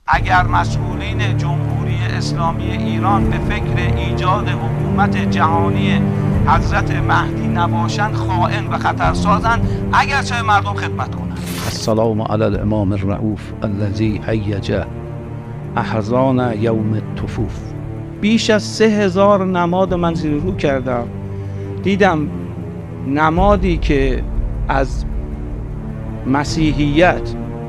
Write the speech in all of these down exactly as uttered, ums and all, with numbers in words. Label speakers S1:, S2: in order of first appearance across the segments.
S1: اگر مسئولین جمهوری اسلامی ایران به فکر ایجاد حکومت جهانی حضرت مهدی نباشند خائن و خطرسازند، اگرچه مردم خدمت کنند.
S2: السلام علی الامام الرؤوف الذی هیج احزان یوم الطفوف. بیش از سه هزار نماد من زیر رو کردم، دیدم نمادی که از مسیحیت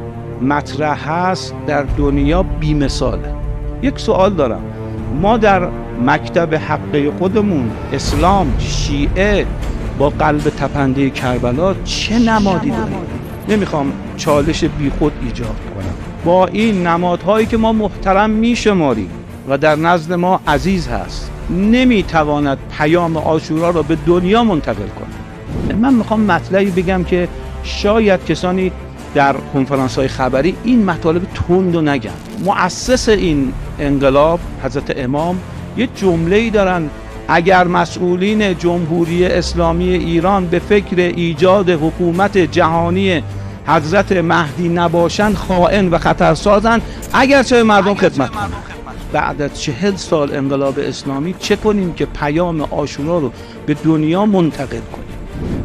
S2: مطرح هست در دنیا بی‌مثاله. یک سوال دارم، ما در مکتب حقه خودمون اسلام شیعه با قلب تپنده کربلا چه نمادی داریم؟ نمیخوام چالش بیخود ایجاد کنم. با این نمادهایی که ما محترم میشماریم و در نزد ما عزیز هست، نمیتواند پیام عاشورا را به دنیا منتقل کنه. من میخوام مطلبی بگم که شاید کسانی در کنفرانس‌های خبری این مطالب تند و نگن. مؤسس این انقلاب حضرت امام یه جمله‌ای دارن: اگر مسئولین جمهوری اسلامی ایران به فکر ایجاد حکومت جهانی حضرت مهدی نباشند خائن و خطرسازند، اگرچه مردم خدمت کنند. بعد از چهل سال انقلاب اسلامی چه کنیم که پیام عاشورا رو به دنیا منتقل کنیم؟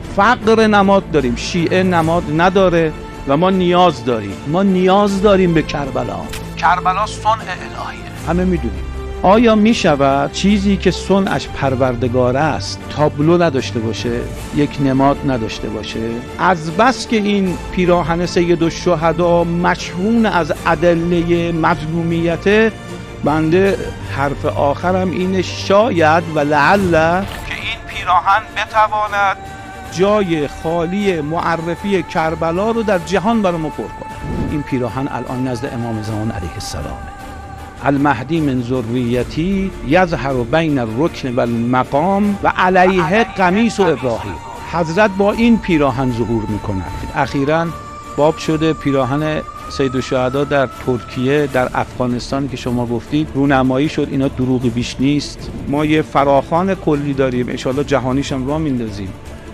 S2: فقر نماد داریم، شیعه نماد نداره و ما نیاز داریم ما نیاز داریم به کربلا.
S1: کربلا صنع الهیه،
S2: همه میدونیم. آیا میشود چیزی که صنعش پروردگار است تابلو نداشته باشه، یک نماد نداشته باشه؟ از بس که این پیراهن سید الشهدا مشحون از ادله مظلومیت، بنده حرف آخرم اینه شاید و لعل
S1: که این پیراهن بتواند
S2: جای خالی معرفی کربلا رو در جهان برای ما پر کنه. این پیراهن الان نزد امام زمان علیه السلامه. المهدی من ذریتی یظهر بین الرکن و المقام و علیه قمیص و ابراهیم. حضرت با این پیراهن ظهور میکنند. اخیراً باب شده پیراهن سید الشهدا در ترکیه، در افغانستان که شما گفتید رونمایی شد. اینا دروغی بیش نیست. ما یه فراخوان کلی داریم، ان شاءالله جهانیش هم راه میندازیم.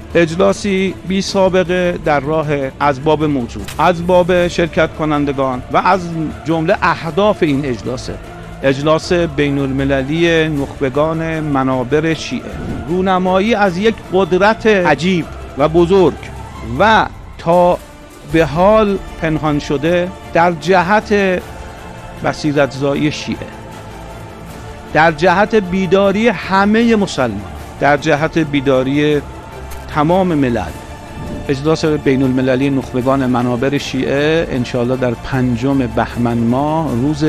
S2: اجلاسی بی سابقه در راه از باب موضوع، از باب شرکت کنندگان و از جمله اهداف این اجلاسه اجلاس بین المللی نخبگان منابر شیعه، رونمایی از یک قدرت عجیب و بزرگ و تا به حال پنهان شده در جهت بصیرت‌زایی شیعه، در جهت بیداری همه مسلمان، در جهت بیداری تمام ملل. اجلاس بین المللی نخبگان منابر شیعه انشاءالله در پنجم بهمن ماه، روز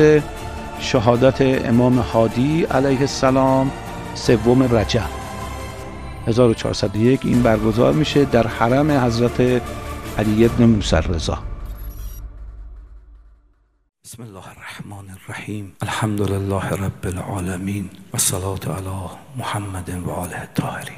S2: شهادت امام هادی علیه السلام، سوم رجب هزار و چهارصد و یک این برگزار میشه در حرم حضرت علی ابن موسی رضا.
S3: بسم الله الرحمن الرحیم. الحمد لله رب العالمین و الصلاة علی محمد و آله الطاهرین.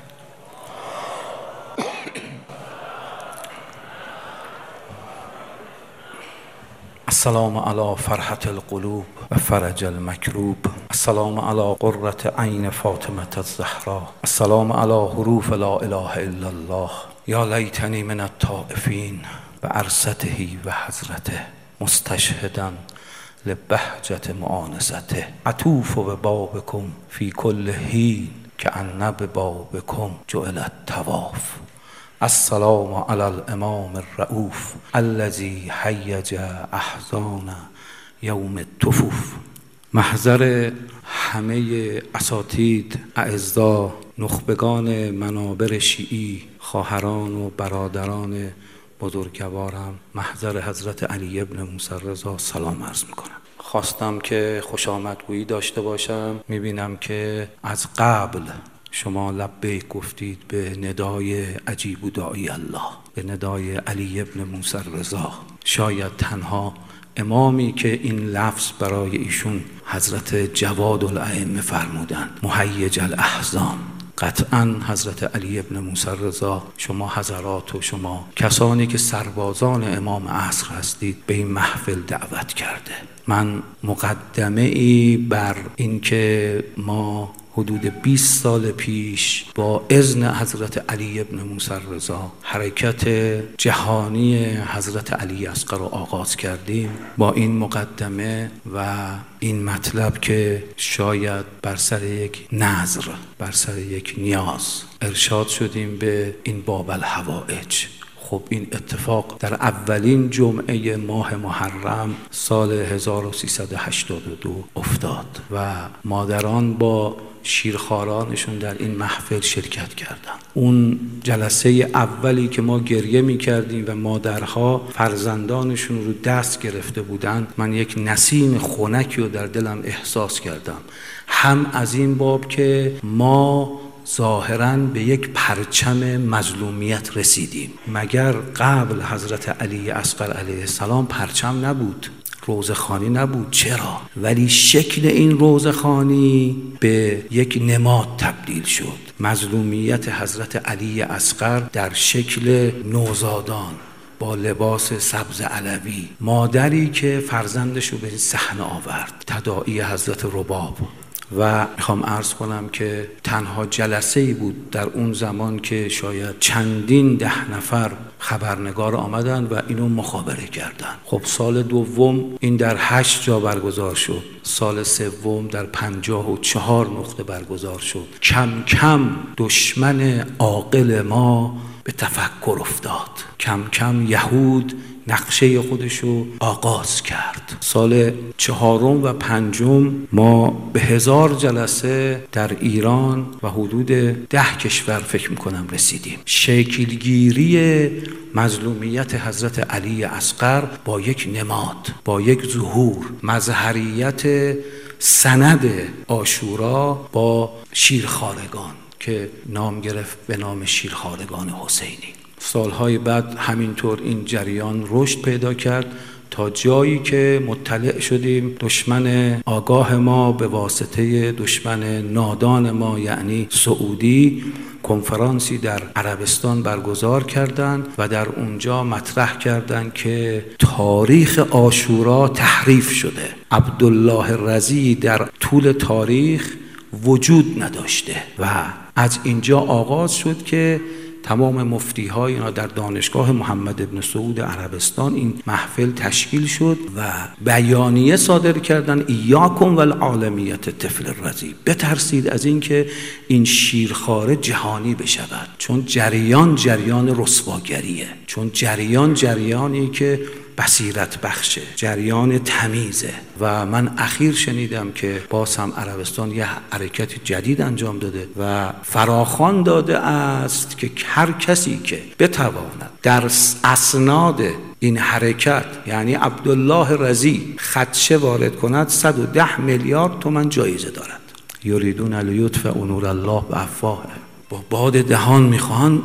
S3: السلام علی فرحة القلوب و فرج المکروب. السلام علی قرة عین فاطمة الزهراء. السلام علی حروف لا اله الا الله. یا لیتنی من الطائفین و عرسته و حضرته مستشهدا لبهجت معانسته. اطوف ببابکم فی کل حین کأن ببابکم جعل الطواف. السلام علی الامام الرؤوف الذی هیج احزان یوم الطفوف. محضر همه اساتید، اعزا، نخبگان منابر شیعی، خواهران و برادران بزرگوارم، محضر حضرت علی ابن موسی رضا سلام عرض میکنم. خواستم که خوش آمدگویی داشته باشم. میبینم که از قبل شما لبیک گفتید به ندای عجیب و داعی الله، به ندای علی ابن موسی رضا. شاید تنها امامی که این لفظ برای ایشون حضرت جواد الائمه فرمودند، مهیج الاحزان. قطعا حضرت علی ابن موسی رضا، شما حضرات و شما کسانی که سربازان امام عصر هستید به این محفل دعوت کرده. من مقدمه ای بر این که ما حدود بیست سال پیش با اذن حضرت علی ابن موسی رضا حرکت جهانی حضرت علی اصغر رو آغاز کردیم با این مقدمه و این مطلب که شاید بر سر یک نذر، بر سر یک نیاز ارشاد شدیم به این باب الحوائج. خب این اتفاق در اولین جمعه ماه محرم سال هزار و سیصد و هشتاد و دو افتاد و مادران با شیرخوارانشون در این محفل شرکت کردند. اون جلسه اولی که ما گریه می کردیم و مادرها فرزندانشون رو دست گرفته بودند، من یک نسیم خنکی رو در دلم احساس کردم، هم از این باب که ما ظاهراً به یک پرچم مظلومیت رسیدیم. مگر قبل حضرت علی اصغر علیه السلام پرچم نبود، روزخوانی نبود؟ چرا؟ ولی شکل این روزخوانی به یک نماد تبدیل شد. مظلومیت حضرت علی اصغر در شکل نوزادان با لباس سبز علوی، مادری که فرزندش رو به صحنه آورد، تداعی حضرت رباب. و میخوام عرض کنم که تنها جلسه‌ای بود در اون زمان که شاید چندین ده نفر خبرنگار آمدن و اینو مخابره کردن. خب سال دوم این در هشت جا برگزار شد، سال سوم در پنجاه و چهار نقطه برگزار شد. کم کم دشمن عاقل ما به تفکر افتاد، کم کم یهود نقشه خودشو آغاز کرد. سال چهارم و پنجم ما به هزار جلسه در ایران و حدود ده کشور فکر میکنم رسیدیم. شکلگیری مظلومیت حضرت علی اصغر با یک نماد، با یک ظهور، مظهریت سند عاشورا با شیرخوارگان که نام گرفت به نام شیرخوارگان حسینی. سالهای بعد همینطور این جریان رشد پیدا کرد تا جایی که مطلع شدیم دشمن آگاه ما به واسطه دشمن نادان ما یعنی سعودی کنفرانسی در عربستان برگزار کردند و در اونجا مطرح کردند که تاریخ عاشورا تحریف شده. عبدالله رضی در طول تاریخ وجود نداشته و از اینجا آغاز شد که تمام مفتی های اینا در دانشگاه محمد ابن سعود عربستان این محفل تشکیل شد و بیانیه صادر کردن ایاکم والعالمیت طفل الرضی، بترسید از این که این شیرخواره جهانی بشود، چون جریان جریان رسواگریه، چون جریان جریانی که بصیرت بخشه، جریان تمیزه. و من اخیر شنیدم که باز هم عربستان یه حرکت جدید انجام داده و فراخوان داده است که هر کسی که بتواند در اسناد این حرکت یعنی عبدالله رضی خدشه وارد کند صد و ده میلیارد تومان جایزه دارد. یریدون لیطفئوا نور الله بافواههم، با باد دهان میخوان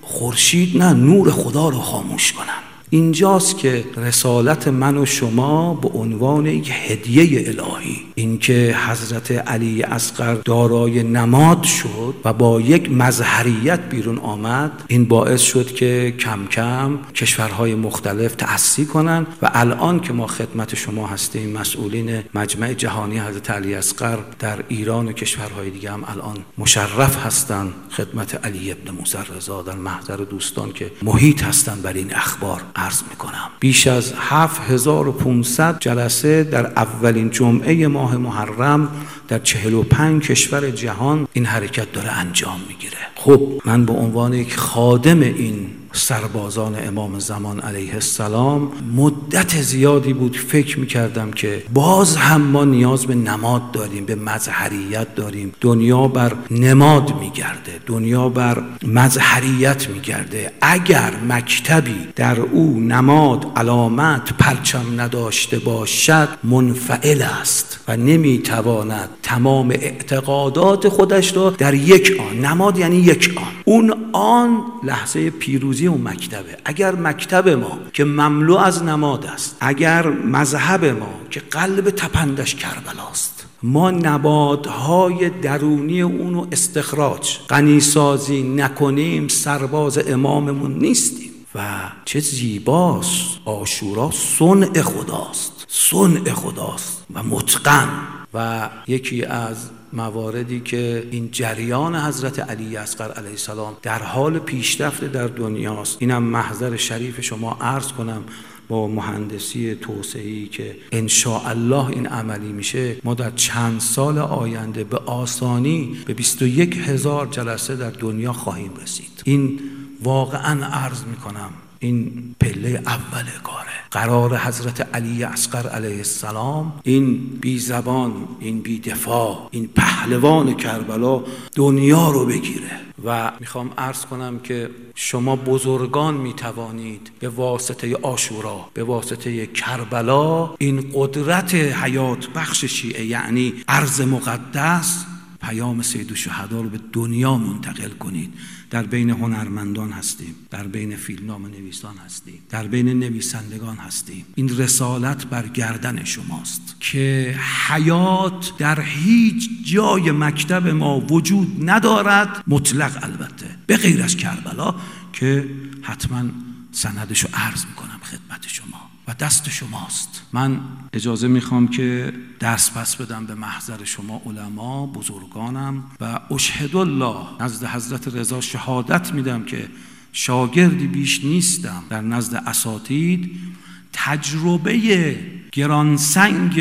S3: خورشید نه نور خدا رو خاموش کنن. اینجاست که رسالت من و شما به عنوان یک هدیه الهی، اینکه حضرت علی اصغر دارای نماد شد و با یک مظهریت بیرون آمد، این باعث شد که کم کم کشورهای مختلف تأسی کنند و الان که ما خدمت شما هستیم، مسئولین مجمع جهانی حضرت علی اصغر در ایران و کشورهای دیگه هم الان مشرف هستند خدمت علی ابن موسی رضا در محضر دوستان که محیط هستند بر این اخبار. عرض میکنم بیش از هفت هزار و پانصد جلسه در اولین جمعه ماه محرم در چهل و پنج کشور جهان این حرکت داره انجام میگیره. خب من به عنوان یک خادم این سربازان امام زمان علیه السلام مدت زیادی بود فکر میکردم که باز هم ما نیاز به نماد داریم، به مظهریت داریم. دنیا بر نماد میگرده، دنیا بر مظهریت میگرده. اگر مکتبی در او نماد، علامت، پرچم نداشته باشد منفعل است و نمیتواند تمام اعتقادات خودش را در یک آن، نماد یعنی یک آن، اون آن لحظه پیروزی اون مکتبه. اگر مکتب ما که مملو از نماد است، اگر مذهب ما که قلب تپندش کربلاست، ما نبادهای درونی اونو استخراج غنیسازی نکنیم، سرباز اماممون نیستیم. و چه زیباست عاشورا، صنع خداست، صنع خداست و متقن. و یکی از مواردی که این جریان حضرت علی اصغر علیه السلام در حال پیشرفت در دنیاست، اینم محضر شریف شما عرض کنم با مهندسی توسعه‌ای که ان شاء الله این عملی میشه، ما در چند سال آینده به آسانی به بیست و یک هزار جلسه در دنیا خواهیم رسید. این واقعا عرض میکنم این پله اول کاره. قرار حضرت علی اصغر علیه السلام، این بی زبان، این بی دفاع، این پهلوان کربلا دنیا رو بگیره. و میخوام عرض کنم که شما بزرگان میتوانید به واسطه عاشورا، به واسطه کربلا، این قدرت حیات بخش شیعه یعنی ارض مقدس، پیام سید الشهدا رو به دنیا منتقل کنید. در بین هنرمندان هستیم، در بین فیلمنامه نویسان هستیم، در بین نویسندگان هستیم. این رسالت بر گردن شماست که حیات در هیچ جای مکتب ما وجود ندارد، مطلق البته، به غیر از کربلا که حتما سندشو عرض میکنم خدمت شما و دست شماست. من اجازه میخوام که دست پس بدم به محضر شما علما بزرگانم و اشهد الله نزد حضرت رضا شهادت میدم که شاگردی بیش نیستم در نزد اساتید. تجربه گرانسنگ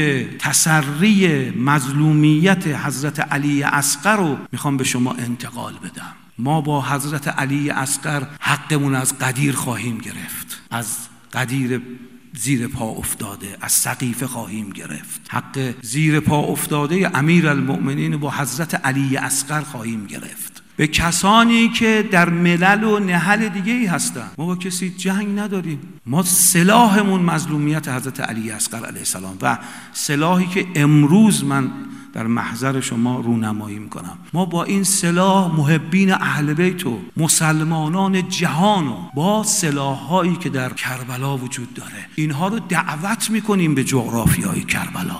S3: تسری مظلومیت حضرت علی اصغر رو میخوام به شما انتقال بدم. ما با حضرت علی اصغر حقمون از قدیر خواهیم گرفت، از قدیر زیر پا افتاده، از سقیفه خواهیم گرفت. حق زیر پا افتاده امیرالمؤمنین با حضرت علی اصغر خواهیم گرفت. به کسانی که در ملل و نهل دیگه ای هستن، ما با کسی جنگ نداریم. ما سلاحمون مظلومیت حضرت علی اصغر علیه السلام و سلاحی که امروز من در محضر شما رونمایی میکنم، ما با این سلاح محبین اهل بیت و مسلمانان جهان و با سلاح‌هایی که در کربلا وجود داره اینها رو دعوت میکنیم به جغرافیای کربلا.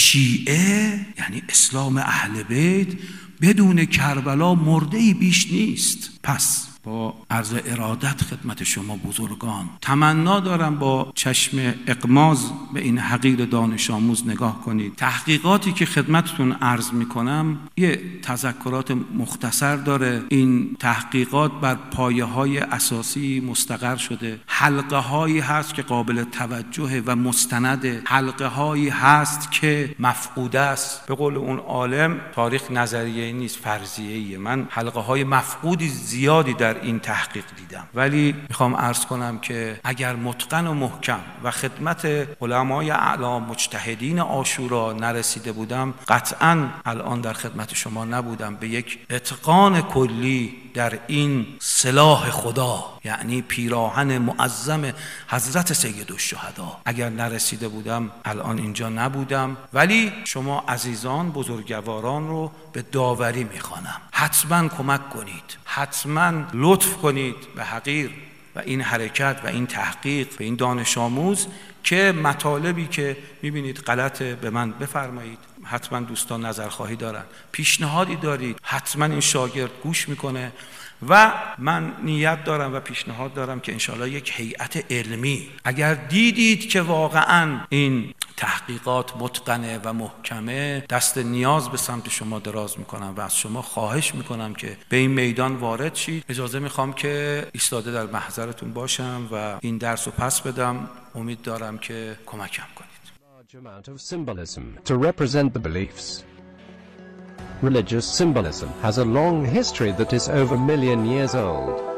S3: شیعه یعنی اسلام اهل بیت بدون کربلا مرده‌ای بیش نیست. پس با عرض ارادت خدمت شما بزرگان تمنا دارم با چشم اغماض به این حقیر دانش آموز نگاه کنید. تحقیقاتی که خدمتتون عرض میکنم یه تذکرات مختصر داره. این تحقیقات بر پایه های اساسی مستقر شده. حلقه هایی هست که قابل توجه و مستند، حلقه هایی هست که مفقوده است. به قول اون عالم تاریخ نظریه نیست، فرضیه‌ایه. من حلقه های مفقودی زیادی در این تحقیق دیدم، ولی میخوام عرض کنم که اگر متقن و محکم و خدمت علمای اعلام مجتهدین عاشورا نرسیده بودم، قطعاً الان در خدمت شما نبودم. به یک اتقان کلی در این سلاح خدا یعنی پیراهن معظم حضرت سید الشهدا اگر نرسیده بودم الان اینجا نبودم. ولی شما عزیزان بزرگواران رو به داوری میخوانم، حتما کمک کنید، حتما لطف کنید به حقیر و این حرکت و این تحقیق به این دانش آموز که مطالبی که میبینید غلطه به من بفرمایید. حتما دوستان نظرخواهی دارن، پیشنهادی دارید، حتما این شاگرد گوش میکنه و من نیت دارم و پیشنهاد دارم که انشاءالله یک هیئت علمی اگر دیدید که واقعا این تحقیقات متقنه و محکمه، دست نیاز به سمت شما دراز میکنم و از شما خواهش میکنم که به این میدان وارد شید. اجازه میخوام که ایستاده در محضرتون باشم و این درس رو پس بدم. امید دارم که کمکم کنید.
S4: Large amount of symbolism to represent the beliefs. Religious symbolism has a long history that is over a million years old.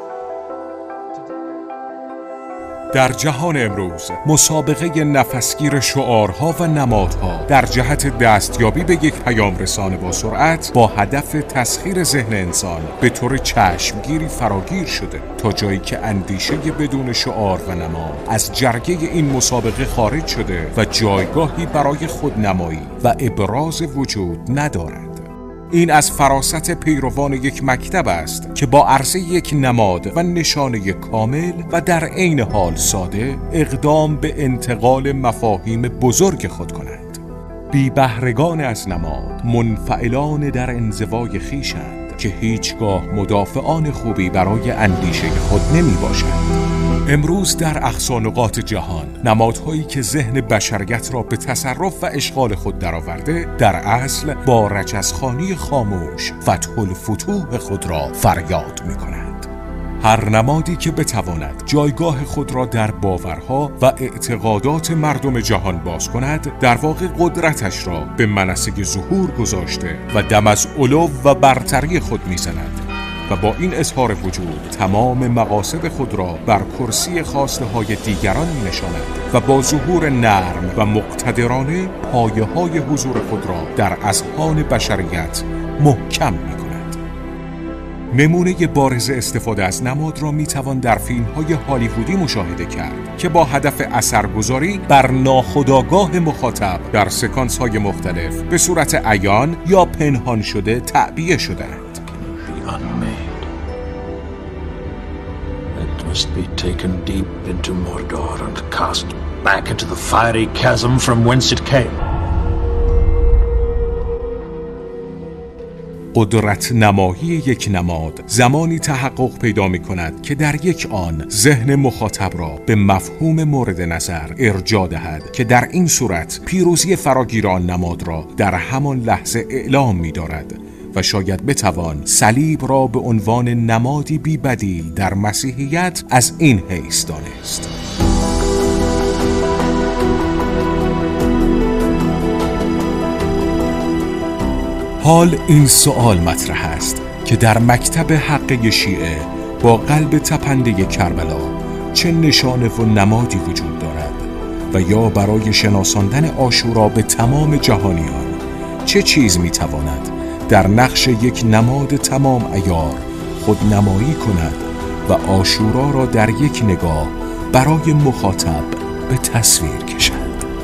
S5: در جهان امروز مسابقه نفسگیر شعارها و نمادها در جهت دستیابی به یک پیام رسانه با سرعت با هدف تسخیر ذهن انسان به طور چشمگیری فراگیر شده تا جایی که اندیشه بدون شعار و نماد از جرگه این مسابقه خارج شده و جایگاهی برای خودنمایی و ابراز وجود ندارد. این از فراست پیروان یک مکتب است که با عرضه یک نماد و نشانه کامل و در عین حال ساده اقدام به انتقال مفاهیم بزرگ خود کند. بی بهرگان از نماد منفعلان در انزوای خویشند که هیچگاه مدافعان خوبی برای اندیشه خود نمی باشند. امروز در اقصا نقاط جهان نمادهایی که ذهن بشریت را به تصرف و اشغال خود درآورده در اصل با رجزخوانی خاموش فتح الفتوح خود را فریاد می‌کنند. هر نمادی که بتواند جایگاه خود را در باورها و اعتقادات مردم جهان باز کند در واقع قدرتش را به منصه ظهور گذاشته و دم از علو و برتری خود می‌زند و با این اظهار وجود تمام مقاصد خود را بر کرسی خواسته های دیگران می نشاند و با ظهور نرم و مقتدرانه پایه های حضور خود را در اذهان بشریت محکم می کند. نمونه بارز استفاده از نماد را می توان در فیلم های هالیوودی مشاهده کرد که با هدف اثرگذاری بر ناخودآگاه مخاطب در سکانس های مختلف به صورت عیان یا پنهان شده تعبیه شده‌اند.
S6: Unmade. It must be taken deep into Mordor and cast back into the fiery chasm from whence it came.
S5: قدرت نمایی یک نماد زمانی تحقق پیدا می کند که در یک آن ذهن مخاطب را به مفهوم مورد نظر ارجاع دهد که در این صورت پیروزی فراگیر آن نماد را در همان لحظه اعلام می دارد و شاید بتوان صلیب را به عنوان نمادی بی بدیل در مسیحیت از این حیث دانست. حال این سوال مطرح است که در مکتب حقه شیعه با قلب تپنده کربلا چه نشانه و نمادی وجود دارد و یا برای شناساندن عاشورا به تمام جهانیان چه چیز میتواند در نقش یک نماد تمام عیار خودنمایی کند و عاشورا را در یک نگاه برای مخاطب به تصویر کشد.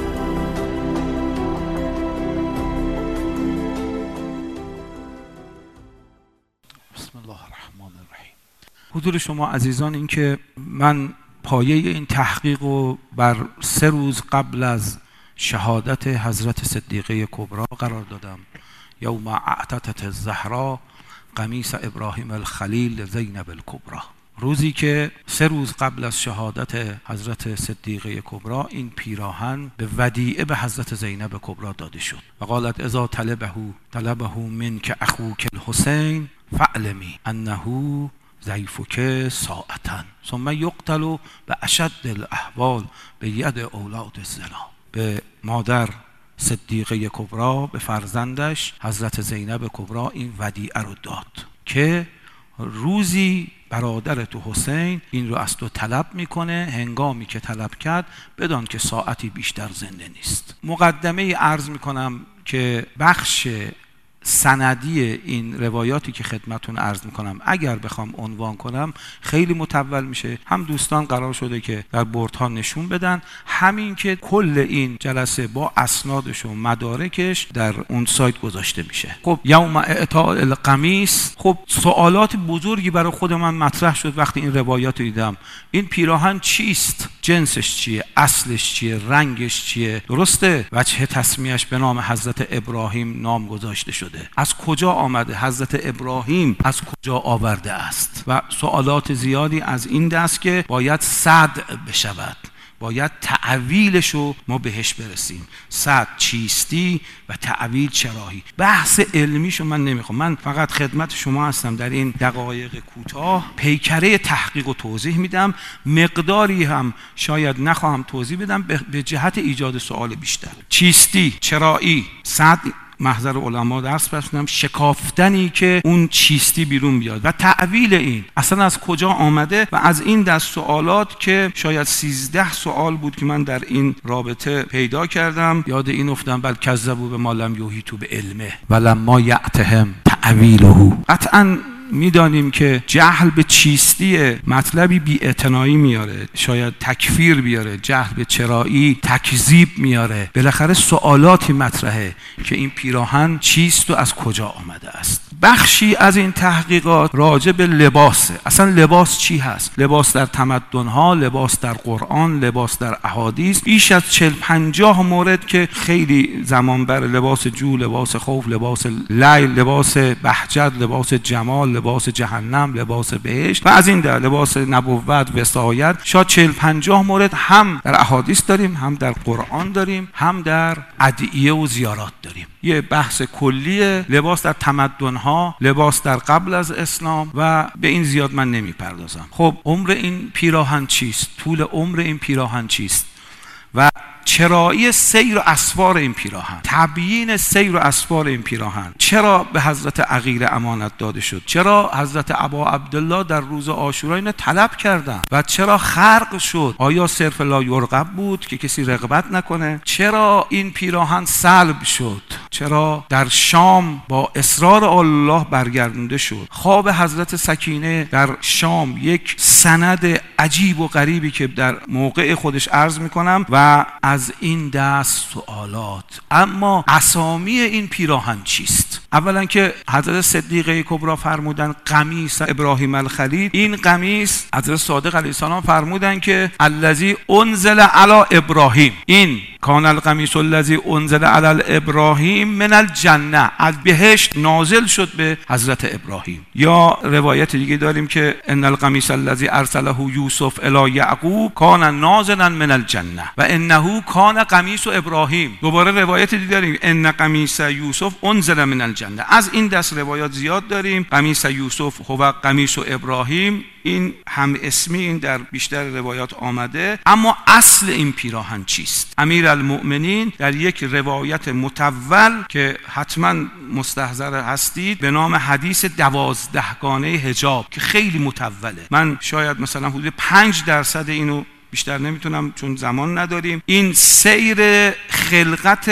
S2: بسم الله الرحمن الرحیم. حضور شما عزیزان، این که من پایه این تحقیق رو بر سه روز قبل از شهادت حضرت صدیقه کبرا قرار دادم. یوم اعتتت الزهرا قمیص ابراهیم الخلیل زینب الکبرا، روزی که سه روز قبل از شهادت حضرت صدیقه کبرا این پیراهن به ودیعه به حضرت زینب کبرا داده شد و قالت اذا طلبه طلبه منک اخوک الحسین فاعلمی انه ضیفک ساعتا ثم یقتل به اشد الاحوال به ید اولاد الزنا. به مادر صدیقه کبرا، به فرزندش حضرت زینب کبرا این ودیعه رو داد که روزی برادر تو حسین این رو از تو طلب میکنه، هنگامی که طلب کرد بدان که ساعتی بیشتر زنده نیست. مقدمه عرض میکنم که بخش سندی این روایاتی که خدمتون عرض میکنم اگر بخوام عنوان کنم خیلی مطول میشه. هم دوستان قرار شده که در بردها نشون بدن، همین که کل این جلسه با اسنادش و مدارکش در اون سایت گذاشته میشه. خب یوم اعطاء القمیص، خب سوالات بزرگی برای خود من مطرح شد وقتی این روایات رو دیدم. این پیراهن چیست؟ جنسش چیه؟ اصلش چیه؟ رنگش چیه؟ درسته وجه تسمیهش به نام حضرت ابراهیم نام گذاشته شده، از کجا آمده؟ حضرت ابراهیم از کجا آورده است؟ و سوالات زیادی از این دست که باید صدع بشود، باید تعویلشو ما بهش برسیم. صدع چیستی و تعویل چراهی. بحث علمیشو من نمیخوام، من فقط خدمت شما هستم در این دقایق کوتاه پیکره تحقیق و توضیح میدم. مقداری هم شاید نخواهم توضیح بدم به جهت ایجاد سوال بیشتر. چیستی، چرایی، صدع محضر علما درس بخوندم، شکافتنی که اون چیستی بیرون بیاد و تعویل این اصلا از کجا آمده و از این دست سوالات که شاید سیزده سوال بود که من در این رابطه پیدا کردم. یاد این افتادم بل کذبوا بما لم یحیطوا بعلمه ولما یأتهم تعویله. قطعاً میدانیم که جهل به چیستی مطلبی بی‌اعتنایی میاره، شاید تکفیر بیاره، جهل به چرایی تکذیب میاره. بالاخره سوالاتی مطرحه که این پیراهن چیست و از کجا آمده است. بخشی از این تحقیقات راجع به لباسه. اصلا لباس چی هست؟ لباس در تمدن‌ها، لباس در قرآن، لباس در احادیث، بیش از چهل پنجاه مورد که خیلی زمان بر لباس جو، لباس خوف، لباس لیل، لباس بهجت، لباس جمال، لباس جهنم، لباس بهشت و از این در لباس نبوت، وصایت، شاید چهل پنجاه مورد هم در احادیث داریم، هم در قرآن داریم، هم در ادعیه و زیارات داریم. یه بحث کلیه لباس در تمدن‌ها، لباس در قبل از اسلام و به این زیاد من نمیپردازم. خب عمر این پیراهن چیست؟ طول عمر این پیراهن چیست؟ و چرایی سیر و اسوار این پیراهن، تبیین سیر و اسوار این پیراهن، چرا به حضرت عقیل امانت داده شد؟ چرا حضرت ابا عبدالله در روز عاشورا اینو طلب کردن و چرا خرق شد؟ آیا صرف لا یرغب بود که کسی رغبت نکنه؟ چرا این پیراهن سلب شد؟ چرا در شام با اصرار الله برگردونده شد؟ خواب حضرت سکینه در شام یک سند عجیب و غریبی که در موقع خودش عرض میکنم و از این دست سوالات. اما اسامی این پیراهن چیست؟ اولا که حضرت صدیقه کبرا فرمودن قمیص ابراهیم الخلیل. این قمیص حضرت صادق علیه السلام فرمودن که الذی انزل علی ابراهیم، این کان القمیص الذی انزل علی ابراهیم من الجنه، از بهشت نازل شد به حضرت ابراهیم. یا روایت دیگه داریم که ان القمیص الذی ارسله یوسف الی یعقوب کان نازلا من الجنه و انه کان قمیص ابراهیم. دوباره روایت دیگه داریم ان قمیص یوسف انزل من الجنه. از این دست روایات زیاد داریم. قمیص یوسف هو قمیص ابراهیم، این هم اسمی این در بیشتر روایات آمده. اما اصل این پیراهن چیست؟ امیرالمؤمنین در یک روایت متول که حتما مستحضر هستید به نام حدیث دوازدهگانه حجاب که خیلی متوله، من شاید مثلا حدود پنج درصد اینو بیشتر نمیتونم چون زمان نداریم. این سیر خلقت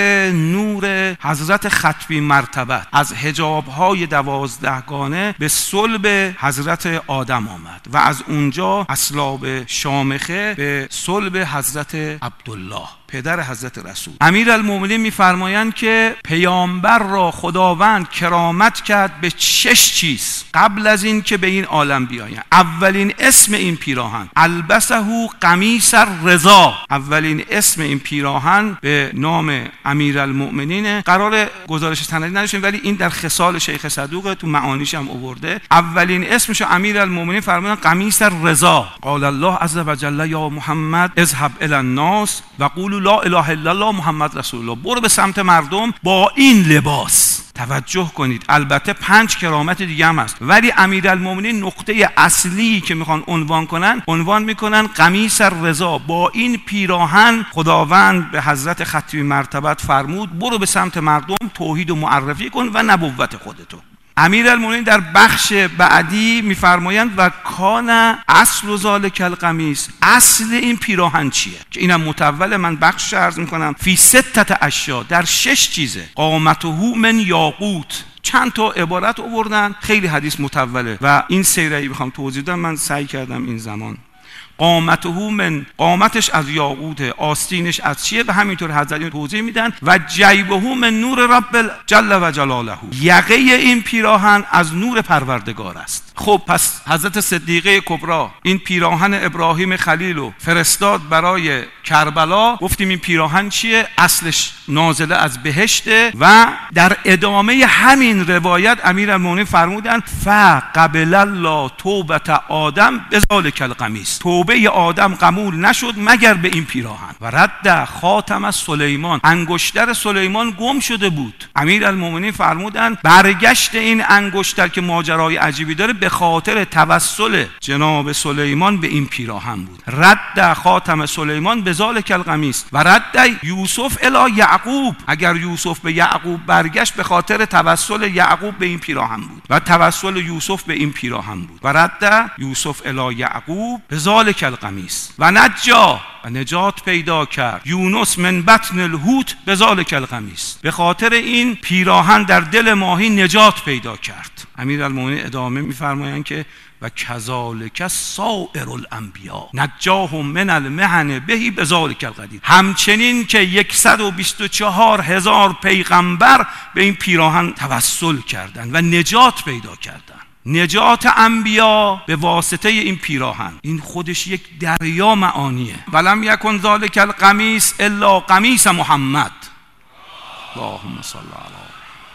S2: نور حضرت ختمی مرتبت از حجاب‌های دوازدهگانه به صلب حضرت آدم آمد و از اونجا اصلاب شامخه به صلب حضرت عبدالله پدر حضرت رسول. امیرالمؤمنین میفرمایند که پیامبر را خداوند کرامت کرد به شش چیز قبل از این که به این عالم بیایند. اولین اسم این پیراهن البسه قمیص الرضا، اولین اسم این پیراهن به نام امیرالمؤمنین. قرار گزارش سندی نداشتیم ولی این در خصال شیخ صدوق تو معانیش هم آورده. اولین اسمش امیرالمؤمنین فرمودن قمیص الرضا. قال الله عز وجل یا محمد اذهب الی الناس و قولوا لا اله الا الله محمد رسول الله، برو به سمت مردم با این لباس. توجه کنید البته پنج کرامت دیگه هم هست ولی امیرالمؤمنین نقطه اصلی که میخوان عنوان کنن عنوان میکنن قمیص الرضا. با این پیراهن خداوند به حضرت ختمی مرتبت فرمود برو به سمت مردم توحید و معرفی کن و نبوت خودتو. امیرالمؤمنین در بخش بعدی میفرمایند و کان اصل ذالک القمیص، اصل این پیراهن چیه که اینم متوله، من بخش عرض میکنم. فی ستت اشیا، در شش چیزه. قامته من یاقوت، چند تا عبارت آوردن، خیلی حدیث متوله و این سیره‌ای بخوام توضیح بدم من سعی کردم این زمان. قامته من، قامتش از یاقوت، آستینش از چیه و همینطور حضرت توضیح میدن. و جیبه من نور رب جل و جلاله، یقه این پیراهن از نور پروردگار است. خب پس حضرت صدیقه کبرا این پیراهن ابراهیم خلیل رو فرستاد برای کربلا. گفتیم این پیراهن چیه؟ اصلش نازله از بهشته و در ادامه همین روایت امیرالمؤمنین فرمودن فقبل الله توبت آدم بذالک القمیص، توبه آدم قبول نشد مگر به این پیراهن. و رد خاتم از سلیمان، انگشتر سلیمان گم شده بود. امیرالمؤمنین فرمودن برگشت این انگشتر که ماجرای عجیبی داره به خاطر توسل جناب سلیمان به این پیراهن بود. رد خاتم سلیمان به ذالک القمیص و رد یوسف الی یعقوب، اگر یوسف به یعقوب برگشت به خاطر توسل یعقوب به این پیراهن بود و توسل یوسف به این پیراهن بود. و رد یوسف الی یعقوب به ذالک القمیص و نجا، و نجات پیدا کرد یونس من بطن الحوت به ذالک القمیص، به خاطر این پیراهن در دل ماهی نجات پیدا کرد. امیرالمؤمنین ادامه میفرمایند که و کذالک سائر الانبیا نجاهم من المحن بهی بذالک القدیر. همچنین که صد و بیست و چهار هزار پیغمبر به این پیراهن توسل کردند و نجات پیدا کردند. نجات انبیا به واسطه این پیراهن، این خودش یک دریا معانیه. ولم یکن ذالک القمیص الا قمیص محمد. اللهم صل علی.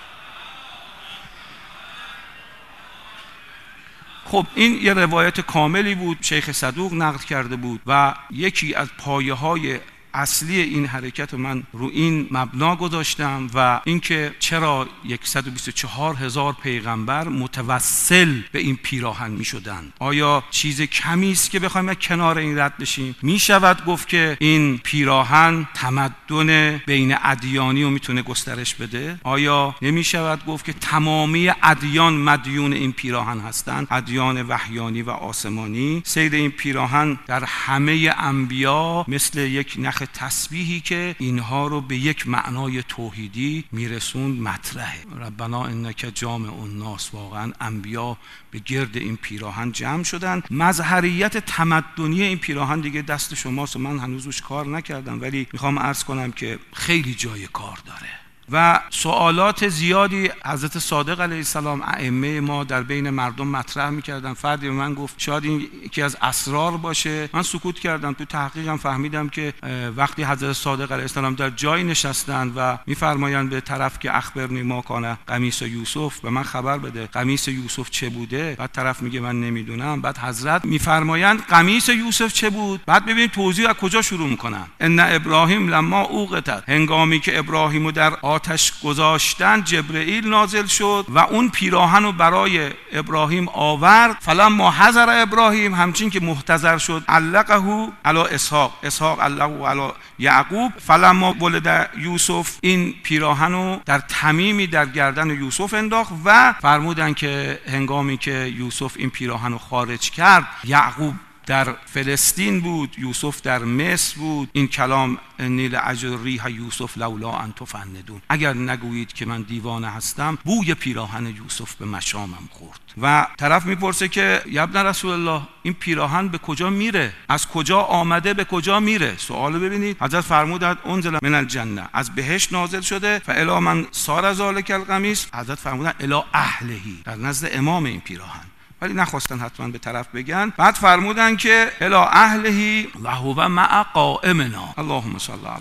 S2: خب این یه روایت کاملی بود، شیخ صدوق نقل کرده بود و یکی از پایه های اصلی این حرکت من رو این مبنا گذاشتم و اینکه چرا صد و بیست و چهار هزار پیغمبر متوسل به این پیراهن می شدند. آیا چیز کمی است که بخوایم کنار این رد بشیم؟ می شود گفت که این پیراهن تمدن بین ادیانی رو میتونه گسترش بده؟ آیا نمی شود گفت که تمامی ادیان مدیون این پیراهن هستند، ادیان وحیانی و آسمانی؟ سیر این پیراهن در همه انبیا مثل یک نخ تسبیحی که اینها رو به یک معنای توحیدی میرسون مطرحه. ربنا انک جامع الناس. واقعا انبیا به گرد این پیراهن جمع شدن. مظهریت تمدنی این پیراهن دیگه دست شماست و من هنوز روش کار نکردم، ولی میخوام عرض کنم که خیلی جای کار داره و سوالات زیادی حضرت صادق علیه السلام ائمه ما در بین مردم مطرح میکردن. فردی به من گفت شاید این یکی از اسرار باشه. من سکوت کردم. تو تحقیقم فهمیدم که وقتی حضرت صادق علیه السلام در جایی نشستند و میفرمایند به طرف که اخبرنی ما کان قمیص یوسف، به من خبر بده قمیص یوسف چه بوده، بعد طرف میگه من نمیدونم، بعد حضرت میفرمایند قمیص یوسف چه بود، بعد ببینید توضیح از کجا شروع میکنن. ان ابراهیم لما اوقتت، هنگامی که ابراهیمو در آتش گذاشتن جبرئیل نازل شد و اون پیراهن رو برای ابراهیم آورد. فلما حضر ابراهیم، همچین که محتضر شد، علقه علی اسحاق، اسحاق علقه علی یعقوب. فلما ولد یوسف، این پیراهن رو در تمیمی در گردن یوسف انداخت و فرمودن که هنگامی که یوسف این پیراهن رو خارج کرد، یعقوب در فلسطین بود، یوسف در مصر بود. این کلام انی لاجد ریح یوسف لولا ان تفندون، اگر نگویید که من دیوانه هستم، بوی پیراهن یوسف به مشامم خورد. و طرف میپرسه که یا ابن رسول الله، این پیراهن به کجا میره؟ از کجا آمده به کجا میره؟ سوالو ببینید. حضرت فرمودند انزل من الجنه، از بهشت نازل شده. فالی من صار ذلک القمیص، حضرت فرمودند الی اهلهی، در نزد امام این پیراهن، ولی نخواستن حتما به طرف بگن. بعد فرمودن که الی اهلهی و هو مع قائمنا. اللهم صل علی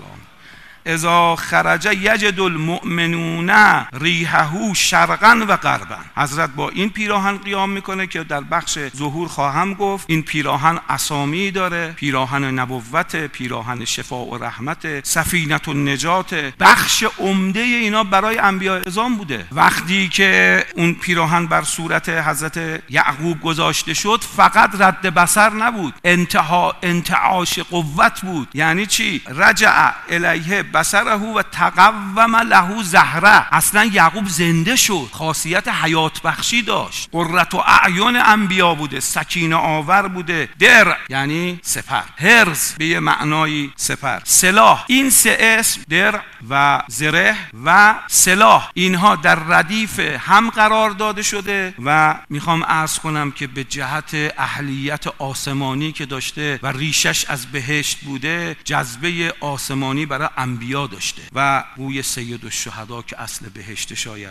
S2: اذا خرج یجد المؤمنون ریحه شرقا و غربا. حضرت با این پیراهن قیام میکنه که در بخش ظهور خواهم گفت. این پیراهن اسامی داره: پیراهن نبوت، پیراهن شفاء و رحمت، سفینه النجات. بخش عمده اینا برای انبیاء اعظام بوده. وقتی که اون پیراهن بر صورت حضرت یعقوب گذاشته شد، فقط رد بصر نبود، انتها انتعاش قوت بود. یعنی چی؟ رجع الیه بصره و تقوم له زهره. اصلا یعقوب زنده شد، خاصیت حیات بخشی داشت، قرة اعین انبیا بوده، سکینه آور بوده. در یعنی سپر، هرز به یه معنای سپر، سلاح. این سه اسم در و زره و سلاح، اینها در ردیف هم قرار داده شده و میخوام عرض کنم که به جهت اهلیت آسمانی که داشته و ریشش از بهشت بوده، جذبه آسمانی برای انبیا داشته و روی سید الشهدا که اصل بهشت. شاید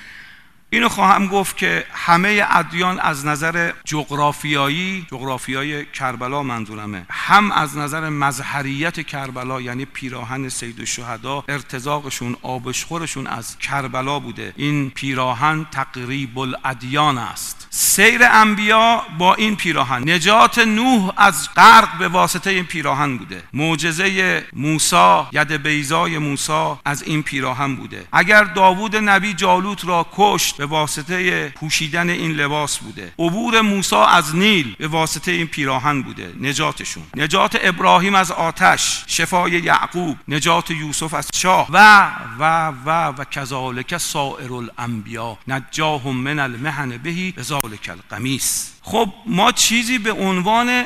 S2: اینو خواهم گفت که همه ادیان از نظر جغرافیایی، جغرافیای کربلا منظورمه، هم از نظر مظهریت کربلا یعنی پیراهن سید الشهدا، ارتزاقشون، آبشخورشون از کربلا بوده. این پیراهن تقریب الادیان است. سیر انبیا با این پیراهن، نجات نوح از غرق به واسطه این پیراهن بوده. معجزه موسی، ید بیضای موسی از این پیراهن بوده. اگر داوود نبی جالوت را کشت، به واسطه پوشیدن این لباس بوده. عبور موسی از نیل به واسطه این پیراهن بوده، نجاتشون. نجات ابراهیم از آتش، شفای یعقوب، نجات یوسف از شاه و و و و کذالک سائر الانبیا نجاهم من المحن بهی بذالک القمیص. خب ما چیزی به عنوان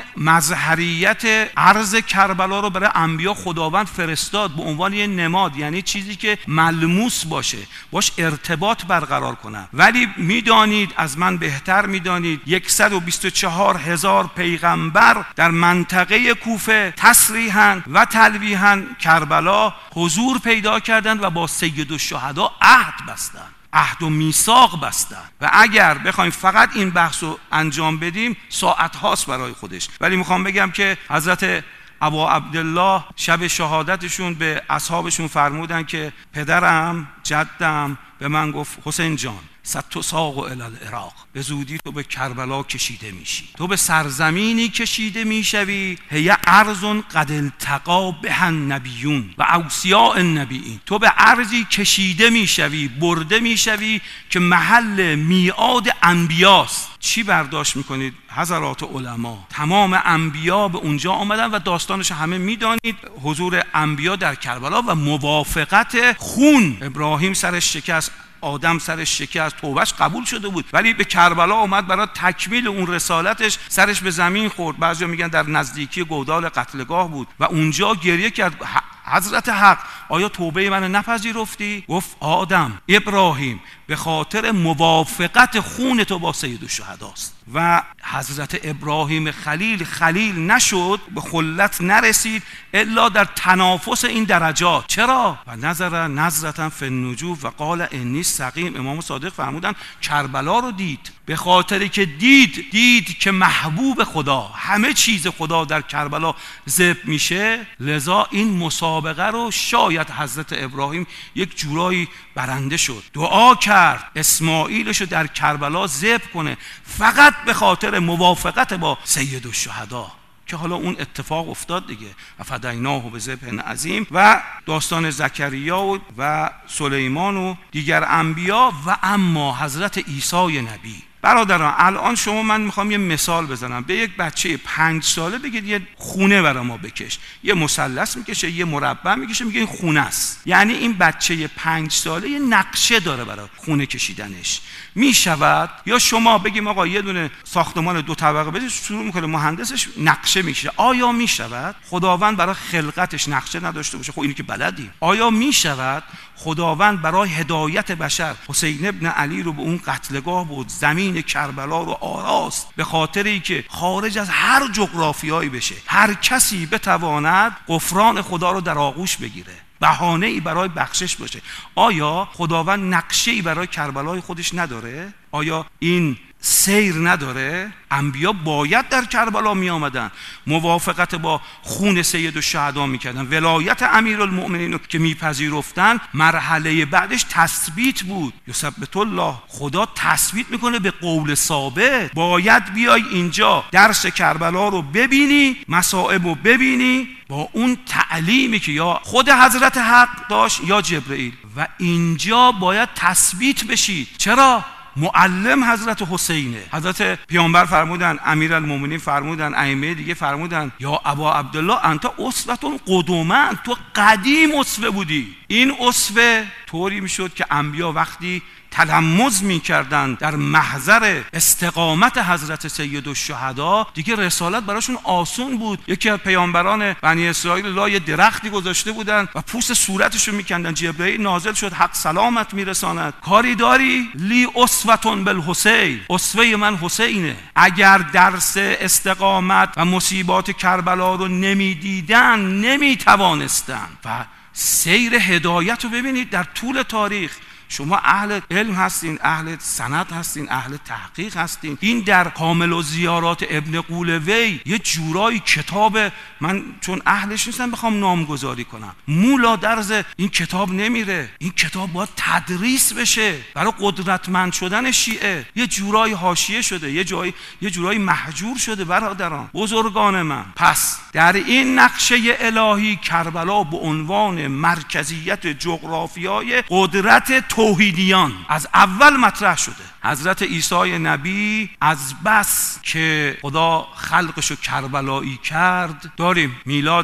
S2: مظهریت عرض کربلا رو برای انبیا خداوند فرستاد به عنوان یه نماد، یعنی چیزی که ملموس باشه، باش ارتباط برقرار کنن. ولی میدانید، از من بهتر میدانید، صد و بیست و چهار هزار پیغمبر در منطقه کوفه تصریحاً و تلویحاً کربلا حضور پیدا کردند و با سید الشهدا عهد بستند، عهد و میثاق بستند. و اگر بخوایم فقط این بحث رو انجام بدیم ساعت هاست برای خودش. ولی میخوام بگم که حضرت ابا عبدالله شب شهادتشون به اصحابشون فرمودن که پدرم، جدم به من گفت حسین جان ستساق الی العراق، به زودی تو به کربلا کشیده میشی، تو به سرزمینی کشیده میشوی هی ارض قد التقا بها النبیون و اوصیاء النبیین، تو به ارضی کشیده میشوی، برده میشوی که محل میعاد انبیاست. چی برداشت میکنید حضرات علما؟ تمام انبیا به اونجا آمدن و داستانش همه میدانید، حضور انبیا در کربلا و موافقت خون. ابراهیم سرش شکست، آدم سرش شکست، توبهش قبول شده بود، ولی به کربلا اومد برای تکمیل اون رسالتش، سرش به زمین خورد. بعضیا میگن در نزدیکی گودال قتلگاه بود و اونجا گریه کرد، حضرت حق آیا توبه من نپذیرفتی؟ گفت آدم، ابراهیم به خاطر موافقت خون تو با سید الشهداست. و حضرت ابراهیم خلیل خلیل نشد، به خلت نرسید الا در تنافس این درجات. چرا؟ و نظر نظرتا فی النجوم و قال انی سقیم. امام صادق فرمودن کربلا رو دید، به خاطری که دید دید که محبوب خدا، همه چیز خدا در کربلا ذبح میشه، لذا این مسابقه رو شاید حضرت ابراهیم یک جورایی برنده شد، دعا کرد اسماعیلش رو در کربلا ذبح کنه فقط به خاطر موافقت با سید الشهدا، که حالا اون اتفاق افتاد دیگه. و فدیناه به ذبح عظیم و داستان زکریا و, و سلیمان و دیگر انبیا. و اما حضرت عیسی نبی، برادران الان شما، من میخوام یه مثال بزنم، به یک بچه پنج ساله بگید یه خونه برای ما بکش، یه مثلث میکشه، یه مربع میکشه، میگه این خونه است. یعنی این بچه پنج ساله یه نقشه داره برای خونه کشیدنش. میشود یا شما بگیم آقا یه دونه ساختمان دو طبقه بدید، شروع میکنه مهندسش نقشه میکشه. آیا میشود خداوند برای خلقتش نقشه نداشته باشه؟ خب اینو که بلدیم. آیا میشود خداوند برای هدایت بشر حسین ابن علی رو به اون قتلگاه بود، زمین کربلا رو آراست، به خاطری که خارج از هر جغرافیایی بشه، هر کسی بتواند غفران خدا رو در آغوش بگیره، بهانه ای برای بخشش باشه؟ آیا خداوند نقشه ای برای کربلای خودش نداره؟ آیا این سیر نداره؟ انبیا باید در کربلا می آمدن، موافقت با خون سید الشهدا می کردن، ولایت امیرالمؤمنین که می پذیرفتن. مرحله بعدش تثبیت بود، یثبت الله، خدا تثبیت میکنه به قول ثابت. باید بیای اینجا درس کربلا رو ببینی، مصائب رو ببینی با اون تعلیمی که یا خود حضرت حق داشت یا جبرئیل، و اینجا باید تثبیت بشید. چرا؟ معلم حضرت حسینه. حضرت پیامبر فرمودن، امیرالمومنین فرمودن، ائمه دیگه فرمودن یا ابا عبدالله انت اسوه قدوما، تو قدیم اسوه بودی. این اسوه طوری میشد که انبیا وقتی تلمذ می‌کردند در محضر استقامت حضرت سید الشهدا، دیگه رسالت براشون آسون بود. یکی از پیامبران بنی اسرائیل لای درختی گذاشته بودن و پوست صورتشو میکندن، جبرئیل نازل شد، حق سلامت میرساند، کاری داری؟ لی اسوه بالحسین، اسوه من حسینه. اگر درس استقامت و مصیبات کربلا رو نمیدیدن نمیتوانستن. و سیر هدایت رو ببینید در طول تاریخ. شما اهل علم هستین، اهل سند هستین، اهل تحقیق هستین. این در کامل و زیارات ابن قولوی یه جورایی کتاب، من چون اهلش نیستم بخوام نامگذاری کنم، مولا درز این کتاب نمیره. این کتاب باید تدریس بشه برای قدرتمند شدن شیعه. یه جورایی حاشیه شده، یه جایی یه جورایی محجور شده. برادران بزرگان من، پس در این نقشه الهی کربلا به عنوان مرکزیت جغرافیای قدرت توحیدیان از اول مطرح شده. حضرت عیسی نبی از بس که خدا خلقشو کربلایی کرد، داریم میلاد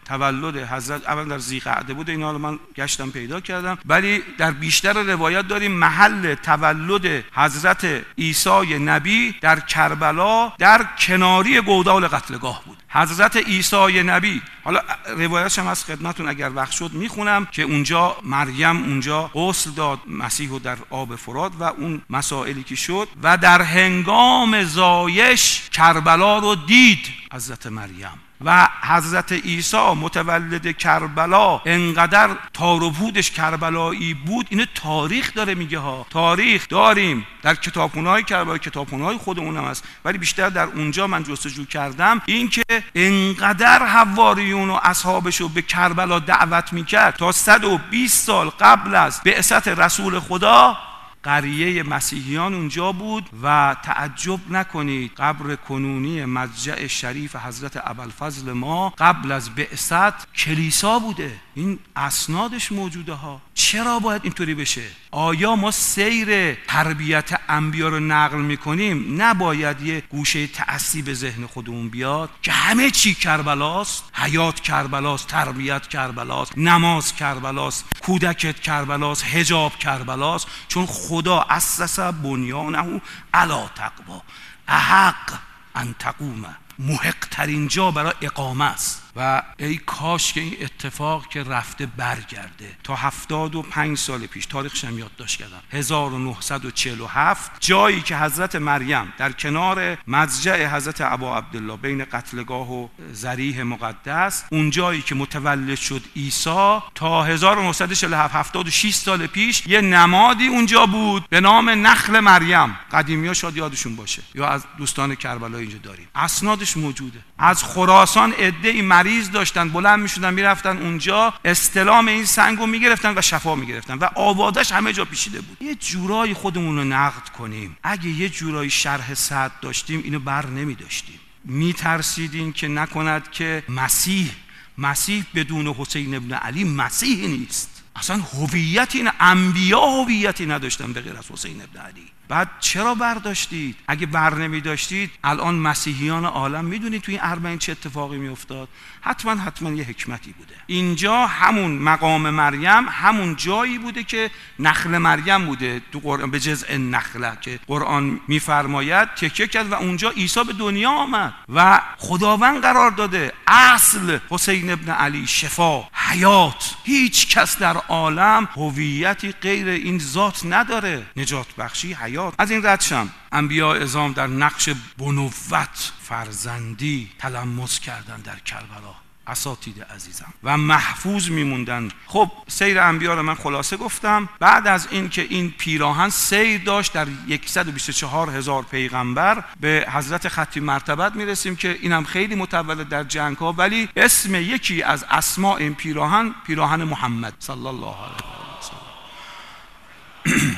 S2: تولد حضرت اول در ذیقعده بود، اینا رو من گشتم پیدا کردم، ولی در بیشتر روایات داریم محل تولد حضرت عیسی نبی در کربلا در کناری گودال قتلگاه بود. حضرت عیسی نبی، حالا روایتش هم از خدمتون اگر وقت شد میخونم که اونجا مریم اونجا غسل داد مسیح رو در آب فرات و اون مسائلی که شد و در هنگام زایش کربلا رو دید حضرت مریم و حضرت عیسی متولد کربلا انقدر تار و پودش کربلایی بود. اینو تاریخ داره میگه ها، تاریخ داریم در کتابخونه‌های کربلا، کتابخونه‌های خودمون هم هست، ولی بیشتر در اونجا من جستجو کردم این که انقدر حواریون و اصحابشو به کربلا دعوت میکرد تا صد و بیست سال قبل از بعثت رسول خدا قریه مسیحیان اونجا بود و تعجب نکنید قبر کنونی مضجع شریف حضرت ابوالفضل ما قبل از بعثت کلیسا بوده. این اسنادش موجوده ها. چرا باید اینطوری بشه؟ آیا ما سیر تربیت انبیا رو نقل میکنیم؟ نباید یه گوشه تأسی به ذهن خودمون بیاد که همه چی کربلاست، حیات کربلاست، تربیت کربلاست، نماز کربلاست، کودکت کربلاست، حجاب کربلاست، چون خدا اسس بنیانه علی تقوا، احق ان تقوم، محق ترین جا برای اقامه است و ای کاش که این اتفاق که رفته برگرده. تا هفتاد و پنج سال پیش، تاریخش هم یادداشت کردم، هزار و نهصد و چهل و هفت، جایی که حضرت مریم در کنار مضجع حضرت ابا عبدالله بین قتلگاه و ذریح مقدس، اون جایی که متولد شد عیسی، تا هزار و نهصد و چهل و هفت، هفتاد و شش سال پیش یه نمادی اونجا بود به نام نخل مریم. قدیمی‌ها شاید یادشون باشه، یا از دوستان کربلا اینجا داریم، اسنادش موجوده. از خراسان عده‌ای مریض داشتن، بلند میشدن میرفتن اونجا، استلام این سنگو میگرفتن و شفا میگرفتن و آوازش همه جا پیچیده بود. یه جورایی خودمون رو نقد کنیم. اگه یه جورایی شرح صد داشتیم اینو بر نمیداشتیم. میترسیدیم که نکند که مسیح مسیح بدون حسین ابن علی مسیح نیست. اصلا هویتی نه، انبیا هویتی نداشتن به غیر از حسین ابن علی. بعد چرا برداشتید؟ اگه بر نمی داشتید الان مسیحیان عالم میدونید توی این اربعین چه اتفاقی میافتاد؟ حتما حتما یه حکمتی بوده. اینجا همون مقام مریم همون جایی بوده که نخل مریم بوده تو قرآن، به جزء نخله که قرآن میفرماید تکیه کرد و اونجا عیسی به دنیا آمد و خداوند قرار داده. اصل حسین ابن علی شفا، حیات. هیچ کس در عالم هویتی غیر این ذات نداره، نجات بخشی، حیات. از این رد شم انبیاء اعظام در نقش بنوت، فرزندی تلمس کردن در کربلا، اساتید عزیزم، و محفوظ میموندن. خب سیر انبیا رو من خلاصه گفتم. بعد از این که این پیراهن سیر داشت در صد و بیست و چهار هزار پیغمبر، به حضرت خطی مرتبت میرسیم که اینم خیلی متولد در جنگ ها، ولی اسم یکی از اسماء این پیراهن پیراهن محمد صلی الله علیه و سلم.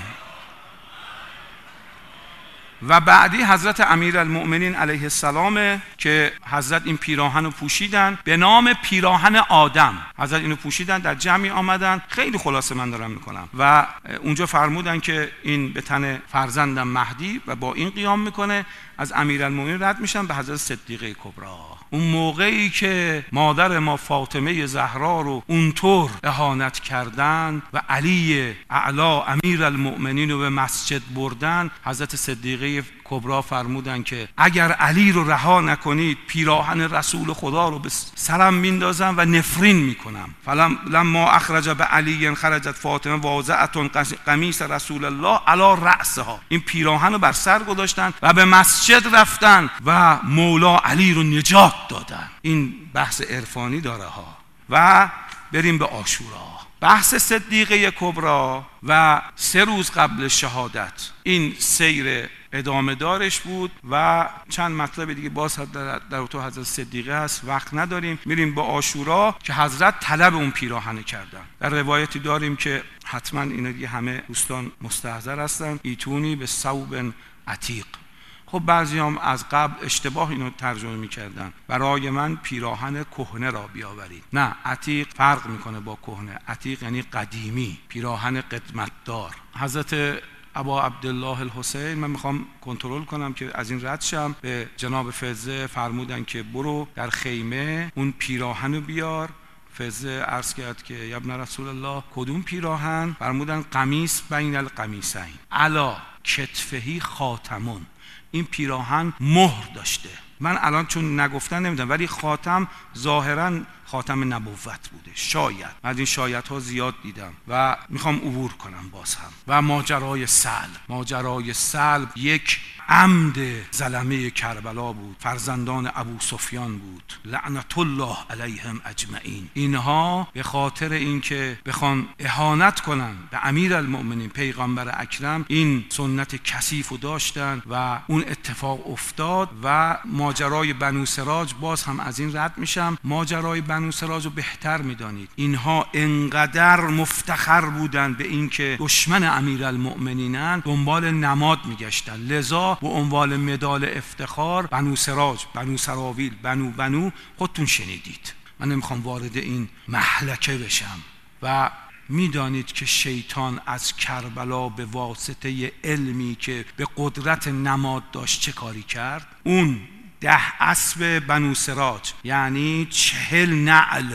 S2: و بعدی حضرت امیرالمؤمنین علیه السلام که حضرت این پیراهن رو پوشیدن به نام پیراهن آدم. حضرت اینو پوشیدن، در جمعی آمدن، خیلی خلاصه من دارم میکنم، و اونجا فرمودن که این به تن فرزندم مهدی و با این قیام میکنه. از امیرالمؤمنین رد میشن به حضرت صدیقه کبرا. اون موقعی که مادر ما فاطمه زهرا رو اونطور اهانت کردن و علی اعلی امیرالمؤمنین رو به مسجد بردن، حضرت صدیقه کبرا فرمودن که اگر علی رو رها نکنید پیراهن رسول خدا رو به سرم میندازم و نفرین میکنم. فلم لما اخرج به علی خرجت فاطمه واضعه قمیص رسول الله علی رأسها. این پیراهن رو بر سر گذاشتن و به مسجد رفتن و مولا علی رو نجات دادن. این بحث عرفانی داره ها. و بریم به عاشورا. بحث صدیقه کبرا و سه روز قبل شهادت، این سیر ادامه دارش بود و چند مطلب دیگه باز در, در تو حضرت صدیقه هست، وقت نداریم. میریم به عاشورا که حضرت طلب اون پیراهن کردن. در روایتی داریم که حتما اینا دیگه همه دوستان مستحضر هستن، ایتونی به ثوب عتیق. خب بعضی هم از قبل اشتباه اینو ترجمه میکردن، برای من پیراهن کهنه را بیاورید. نه، عتیق فرق میکنه با کهنه. عتیق یعنی قدیمی، پیراهن قدمتدار. حضرت ابا عبدالله الحسین، من میخوام کنترل کنم که از این رد شم، به جناب فضه فرمودن که برو در خیمه اون پیراهن رو بیار فزه عرض کرد که یا ابن رسول الله کدوم پیراهن؟ فرمودن قمیص بین القمیصین علی کتفهی خاتمون. این پیراهن مهر داشته. من الان چون نگفتن نمیدونم، ولی خاتم ظاهرا خاتم نبوت بوده، شاید. از این شاید ها زیاد دیدم و میخوام عبور کنم باز هم. و ماجرای سلب، ماجرای سلب یک عمد زلمه کربلا بود، فرزندان ابو سفیان بود لعنت الله علیهم اجمعین. اینها به خاطر اینکه بخوان اهانت کنن به امیر المؤمنین پیغمبر اکرم، این سنت کثیف داشتن و اون اتفاق افتاد. و ماجرای بنو سراج، باز هم از این رد میشم، ماجرای بنو سراج رو بهتر میدانید. اینها انقدر مفتخر بودن به اینکه دشمن امیر المؤمنینن، دنبال نماد میگشتن، لذا به عنوان مدال افتخار بنو سراج، بنو سراویل، بنو بنو خودتون شنیدید. من نمیخوام وارد این محلکه بشم. و میدانید که شیطان از کربلا به واسطه علمی که به قدرت نماد داشت چه کاری کرد؟ اون ده اسب بنو سراج، یعنی چهل نعل،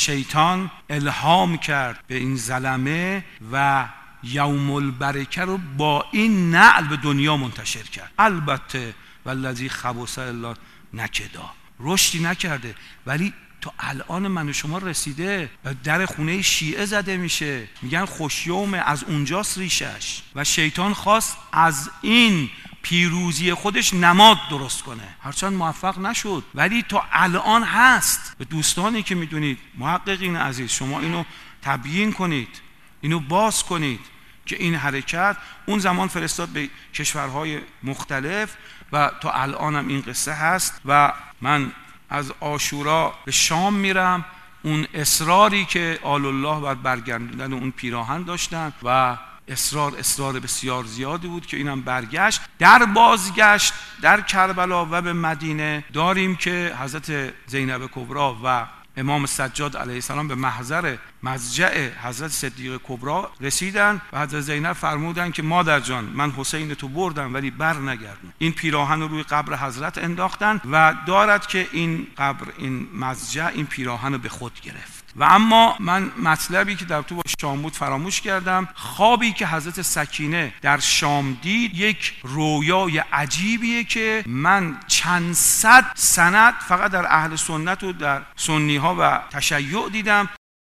S2: شیطان الهام کرد به این زلمه و یوم البرکه رو با این نعل به دنیا منتشر کرد. البته والذی خبث الا نکدا، رشدی نکرده، ولی تا الان من و شما رسیده و در خونه شیعه زده میشه، میگن خوشیومه، از اونجاست ریشش. و شیطان خواست از این پیروزی خودش نماد درست کنه، هرچند موفق نشد، ولی تا الان هست. به دوستانی که میدونید، محققین عزیز، شما اینو تبیین کنید، اینو باز کنید که این حرکت اون زمان فرستاد به کشورهای مختلف و تا الان هم این قصه هست. و من از عاشورا به شام میرم، اون اصراری که آل الله بر برگردوندن اون پیراهن داشتن و اصرار اصرار بسیار زیادی بود که اینم برگشت. در بازگشت در کربلا و به مدینه داریم که حضرت زینب کبرا و امام سجاد علیه السلام به محضر مضجع حضرت صدیقه کبرا رسیدن و حضرت زینب فرمودن که مادر جان، من حسین تو بردم ولی بر نگردم. این پیراهن رو روی قبر حضرت انداختن و دارد که این قبر، این مضجع، این پیراهن رو به خود گرفت. و اما من مطلبی که در تو با شام بود فراموش کردم. خوابی که حضرت سکینه در شام دید یک رویای عجیبیه که من چند صد سند فقط در اهل سنت و در سنی ها و تشیع دیدم،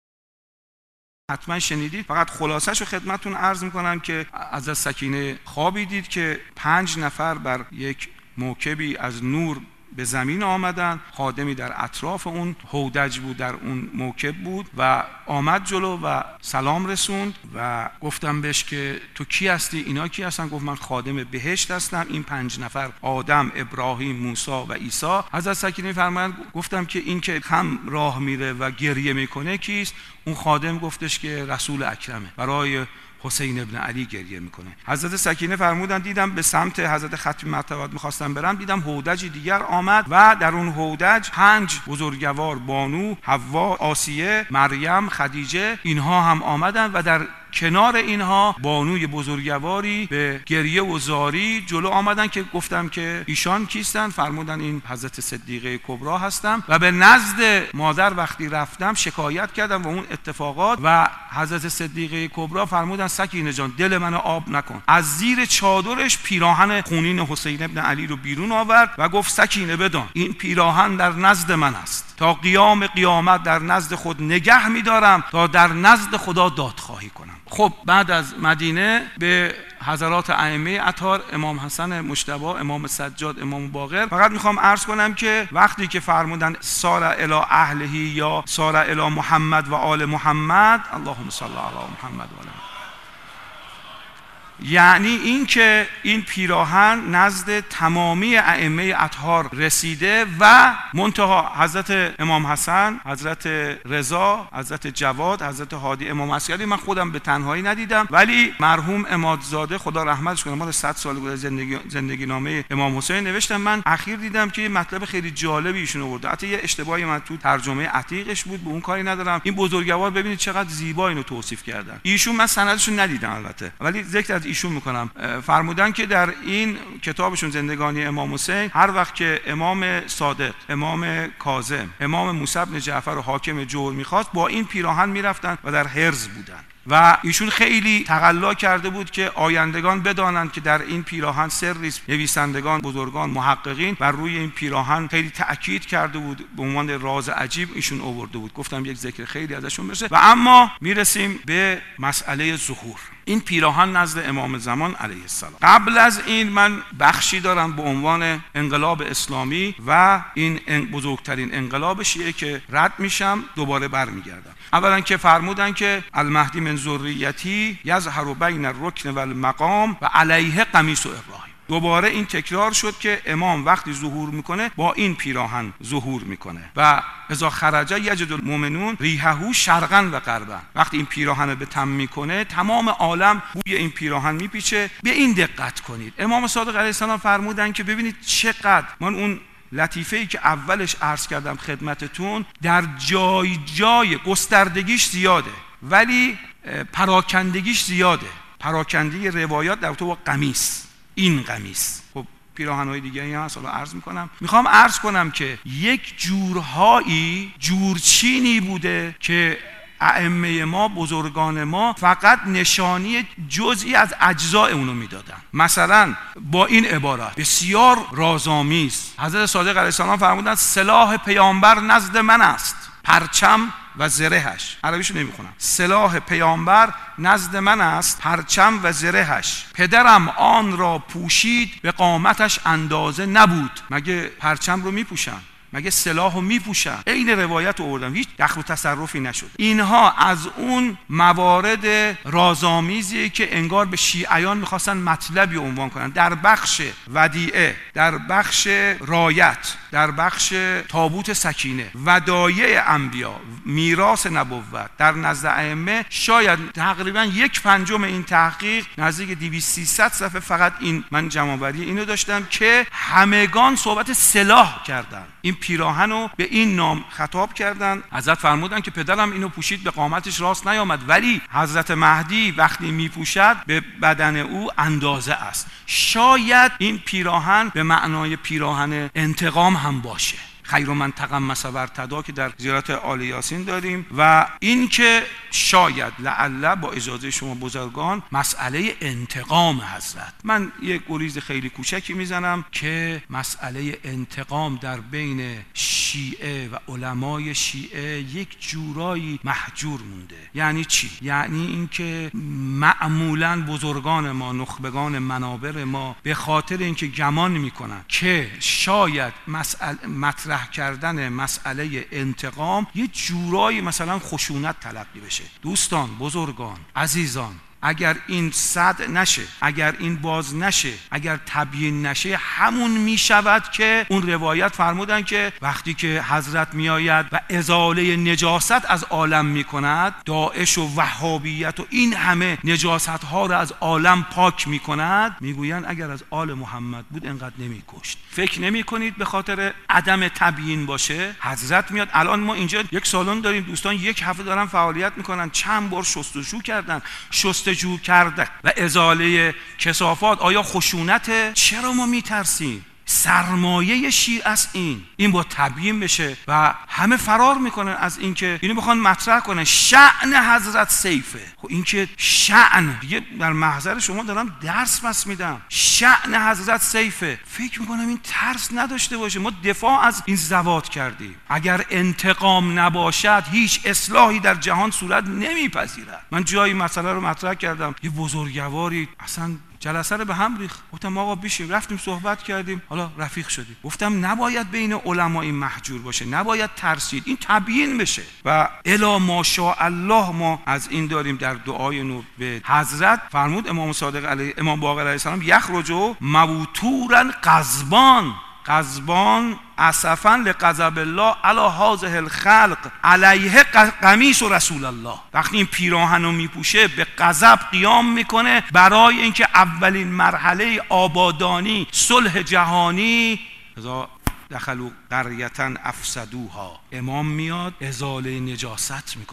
S2: حتما شنیدید. فقط خلاصش رو خدمتون عرض میکنم که حضرت سکینه خوابی دید که پنج نفر بر یک موکبی از نور به زمین آمدن، خادمی در اطراف اون هودج بود، در اون موکب بود و آمد جلو و سلام رسوند و گفتم بهش که تو کی هستی؟ اینا کی هستن؟ گفت من خادم بهشت هستم. این پنج نفر آدم، ابراهیم، موسی و عیسی. حضرت سکینه فرمایند گفتم که این که هم راه میره و گریه میکنه کیست؟ اون خادم گفتش که رسول اکرمه، برای حسین ابن علی گریه میکنه. حضرت سکینه فرمودن دیدم به سمت حضرت ختم مرتبات میخواستم برم، دیدم هودجی دیگر آمد و در اون هودج پنج بزرگوار، بانو، حوا، آسیه، مریم، خدیجه، اینها هم آمدن و در کنار اینها بانوی بزرگواری به گریه و زاری جلو آمدن که گفتم که ایشان کیستن؟ فرمودن این حضرت صدیقه کبرا هستم. و به نزد مادر وقتی رفتم شکایت کردم و اون اتفاقات و حضرت صدیقه کبرا فرمودن سکینه جان دل منو آب نکن. از زیر چادرش پیراهن خونین حسین ابن علی رو بیرون آورد و گفت سکینه بدان این پیراهن در نزد من است، تا قیام قیامت در نزد خود نگه می‌دارم تا در نزد خدا دادخواهی کنم. خب بعد از مدینه به حضرات ائمه اطهار، امام حسن مجتبی، امام سجاد، امام باقر، فقط میخوام عرض کنم که وقتی که فرمودن سار الی اهلهی یا سار الی محمد و آل محمد، اللهم صل علی محمد و آل محمد، یعنی این که این پیراهن نزد تمامی ائمه اطهار رسیده و منتها حضرت امام حسن، حضرت رضا، حضرت جواد، حضرت هادی، امام عسکری من خودم به تنهایی ندیدم، ولی مرحوم امادزاده خدا رحمتش کنه، مال صد سال گذشته زندگی زندگی نامه امام حسین نوشتم، من اخیر دیدم که مطلب خیلی جالبی ایشون آورده. حتی یه اشتباهی من تو ترجمه عتیقش بود، به اون کاری ندارم. این بزرگوار ببینید چقدر زیبا اینو توصیف کردن. ایشون من سندشون ندیدم البته، ولی ذکر
S1: از ایشون میکنم. فرمودن که در این کتابشون زندگانی امام حسین هر وقت که امام صادق، امام کاظم، امام موسی بن جعفر و حاکم جور میخواست با این پیراهن میرفتن و در حرز بودن و ایشون خیلی تقلا کرده بود که آیندگان بدانند که در این پیراهن سری است. نویسندگان، بزرگان، محققین بر روی این پیراهن خیلی تأکید کرده بود، به عنوان راز عجیب ایشون آورده بود. گفتم یک ذکر خیلی ازشون بشه. و اما میرسیم به مسئله ظهور این پیراهن نزد امام زمان علیه السلام. قبل از این من بخشی دارم به عنوان انقلاب اسلامی و این بزرگترین انقلاب شیعه که رد میشم، دوباره برمیگردم. اولا که فرمودن که المهدی من ذریتی یظهر بین الرکن و المقام و علیه قمیص و ابراهیم. دوباره این تکرار شد که امام وقتی ظهور میکنه با این پیراهن ظهور میکنه و اذا خرج یجد المؤمنون ریحه شرقا و غربا. وقتی این پیراهن رو به تم میکنه تمام عالم بوی این پیراهن میپیچه. به این دقت کنید. امام صادق علیه السلام فرمودن که ببینید چقدر من اون لطیفه‌ای که اولش عرض کردم خدمتتون در جای جای گستردگیش زیاده ولی پراکندگیش زیاده. پراکندگی روایات در تو با قمیص، این قمیص. خب پیراهن‌های دیگه هم هست، حالا عرض میکنم. میخوام عرض کنم که یک جورهایی جورچینی بوده که ائمه ما، بزرگان ما فقط نشانی جزئی از اجزاء اونو میدادن. مثلا با این عبارت بسیار رازآمیز حضرت صادق علیه السلام فرمودند سلاح پیامبر نزد من است، پرچم و زرهش. عربیشو نمیخونم. سلاح پیامبر نزد من است، پرچم و زرهش. پدرم آن را پوشید، به قامتش اندازه نبود. مگه پرچم رو میپوشن؟ مگه سلاحو میپوشن؟ این روایت رو آوردم، هیچ دخل و تصرفی نشد. اینها از اون موارد رازآمیزی که انگار به شیعیان میخواستن مطلبی عنوان کنن. در بخش ودیعه، در بخش رایت، در بخش تابوت سکینه، ودایع انبیا، میراث نبوت، در نزد ائمه شاید تقریبا یک پنجم این تحقیق، نزدیک دویست سیصد صفحه فقط این من جمع‌آوری اینو داشتم که همگان صحبت سلاح کردن. این پیراهن رو به این نام خطاب کردن. حضرت فرمودن که پدرم اینو پوشید، به قامتش راست نیامد، ولی حضرت مهدی وقتی میپوشد به بدن او اندازه است. شاید این پیراهن به معنای پیراهن انتقام هم باشه. خیر من تقمص و ارتدا که در زیارت آل یاسین داریم. و این که شاید لعل با اجازه شما بزرگان مسئله انتقام حضرت، من یک گریز خیلی کوچکی میزنم که مسئله انتقام در بین شیعه و علمای شیعه یک جورایی محجور مونده. یعنی چی؟ یعنی اینکه معمولا بزرگان ما، نخبگان منابر ما، به خاطر اینکه گمان میکنن که شاید مسئله مطرح کردن مسئله انتقام یه جورایی مثلا خشونت تلقی بشه. دوستان، بزرگان، عزیزان، اگر این صد نشه، اگر این باز نشه، اگر تبیین نشه، همون میشود که اون روایت فرمودن که وقتی که حضرت میآید و ازاله نجاست از عالم میکند، داعش و وهابیت و این همه نجاست ها رو از عالم پاک میکند، میگویند اگر از آل محمد بود انقدر نمیکشت. فکر نمی کنید به خاطر عدم تبیین باشه؟ حضرت میاد. الان ما اینجا یک سالن داریم، دوستان یک هفته دارن فعالیت میکنن، چند بار شستشو کردن، شست جو کرده و ازاله کثافات. آیا خشونته؟ چرا ما میترسیم؟ سرمایه شیعه است. این این با تبیین بشه و همه فرار میکنن از اینکه اینو بخوان مطرح کنن. شأن حضرت سیفه. خب این که شأن دیگه در محضر شما دارم درس بس میدم، شأن حضرت سیفه. فکر میکنم این ترس نداشته باشه. ما دفاع از این زوات کردیم. اگر انتقام نباشد هیچ اصلاحی در جهان صورت نمیپذیرد. من جایی مسئله رو مطرح کردم، یه بزرگواری اصلا جلسه رو به هم ریخت. گفتم آقا بشین، رفتیم صحبت کردیم، حالا رفیق شدیم. گفتم نباید بین علما این محجور باشه، نباید ترسید، این تبیین بشه. و الا ماشاءالله ما از این داریم در دعای نور به حضرت. فرمود امام صادق علیه امام باقر علیه السلام یخرجوا موتورا غضبان، غضبان اسفا لغضب الله علی هذه الخلق علیه قمیص رسول الله. وقتی این پیراهن رو میپوشه به غضب قیام میکنه برای اینکه اولین مرحله آبادانی، صلح جهانی، اذا دخلوا قریة افسدوها، امام میاد ازاله نجاست میکنه.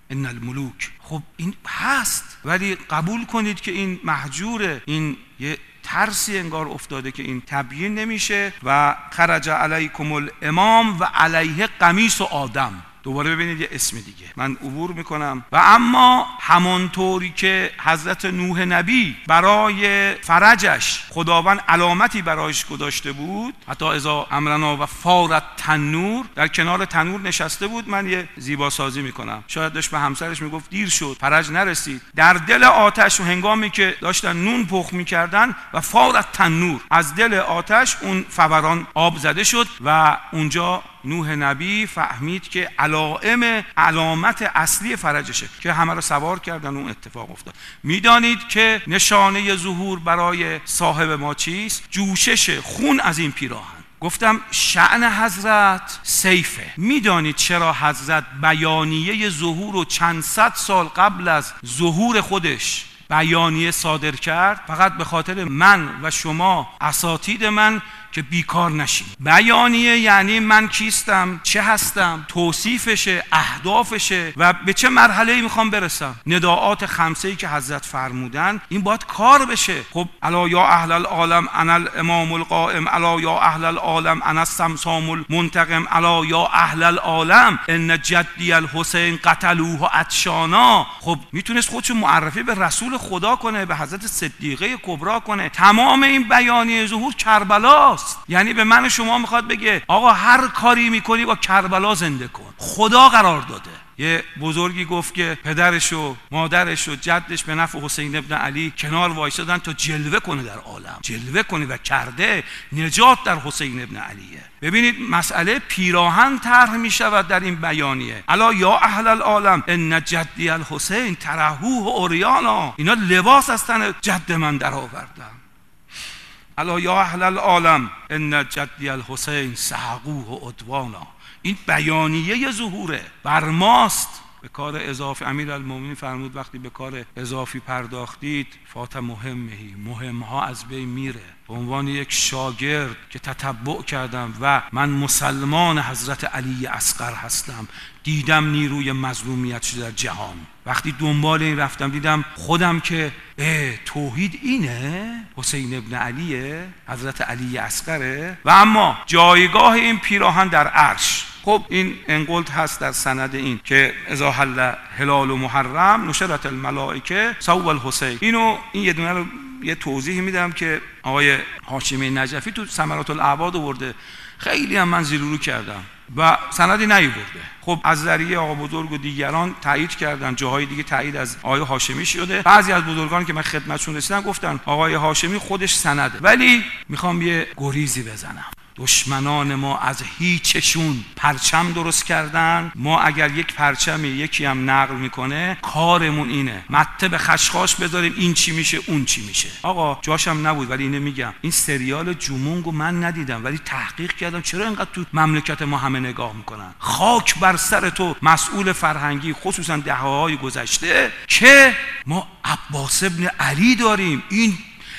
S2: ان الملوک. خب این هست، ولی قبول کنید که این محجوره، این یه ترسی انگار افتاده که این تبیین نمیشه. و خرج علیکم الامام و علیه قمیص و آدم. دوباره ببینید یه اسم دیگه، من عبور میکنم. و اما همانطوری که حضرت نوح نبی برای فرجش خداوند علامتی برایش گذاشته بود، حتی اذا امرنا و فارت تنور، در کنار تنور نشسته بود. من یه زیبا سازی میکنم، شاید داشت به همسرش میگفت دیر شد، فرج نرسید، در دل آتش و هنگامی که داشتن نون پخت میکردن و فارت تنور، از دل آتش اون فوران آب زده شد و اونجا نوح نبی فهمید که علائم علامت اصلی فرجشه که همه رو سوار کردن. اون اتفاق افتاد. میدانید که نشانه ظهور برای صاحب ما چیست؟ جوشش خون از این پیراهن. گفتم شأن حضرت سیفه. میدانید چرا حضرت بیانیه ظهور رو چند صد سال قبل از ظهور خودش بیانیه صادر کرد؟ فقط به خاطر من و شما اساتید من که بیکار نشیم. بیانیه یعنی من کیستم، چه هستم، توصیفشه، اهدافشه و به چه مرحله‌ای میخوام برسم. نداعات خمسه‌ای که حضرت فرمودن این باید کار بشه. خب الا یا اهل العالم انا الامام القائم، الا یا اهل العالم انا السمسام المنتقم، الا یا اهل العالم ان جدی الحسین قتلوه عطشانا. خب میتونست خودشو معرفی به رسول خدا کنه، به حضرت صدیقه کبرا کنه. تمام این بیانیه ظهور کربلاست. یعنی به من و شما میخواد بگه آقا هر کاری میکنی با کربلا زنده کن، خدا قرار داده. یه بزرگی گفت که پدرش و مادرش و جدش به نفع حسین ابن علی کنار وایسادن تا جلوه کنه در عالم، جلوه کنه و کرده. نجات در حسین ابن علیه. ببینید مسئله پیراهن طرح میشود در این بیانیه. الا یا اهل العالم ان جدی الحسین ترهوه عریانا. اینا لباس از تن جد من در آوردن. الا یا اهل العالم ان جدی الحسین سحقوه عدوانا. این بیانیه ظهوره، بر ماست. به کار اضافی امیرالمومنین فرمود وقتی به کار اضافی پرداختید فات مهمهی، مهمها از بین میره. به عنوان یک شاگرد که تتبع کردم و من مسلمان حضرت علی اصغر هستم، دیدم نیروی مظلومیت شده در جهان. وقتی دنبال این رفتم دیدم خودم که توحید اینه، حسین ابن علیه، حضرت علی اصغره. و اما جایگاه این پیراهن در عرش. خب این انقلت هست در سند این که اذا حل هلال و محرم نشرت الملائکه صوب الحسین. اینو این یه دونه رو یه توضیح میدم که آقای هاشمی نجفی تو ثمرات الاعباد آورده. خیلی هم من زیر رو کردم و سندی نیاورده. خب از ذریعه آقا بزرگ و دیگران تایید کردن، جاهای دیگه تایید از آقای هاشمی شده. بعضی از بزرگان که من خدمتشون رسیدم گفتن آقای هاشمی خودش سنده. ولی میخوام یه گریزی بزنم. دشمنان ما از هیچشون پرچم درست کردن. ما اگر یک پرچمی یکی هم نقل میکنه کارمون اینه مته به خشخاش بذاریم این چی میشه اون چی میشه. آقا جاشم نبود ولی اینو میگم، این سریال جمونگو من ندیدم ولی تحقیق کردم چرا اینقدر تو مملکت ما همه نگاه میکنن. خاک بر سر تو مسئول فرهنگی، خصوصا دهه‌های گذشته، که ما عباس ابن علی داریم. این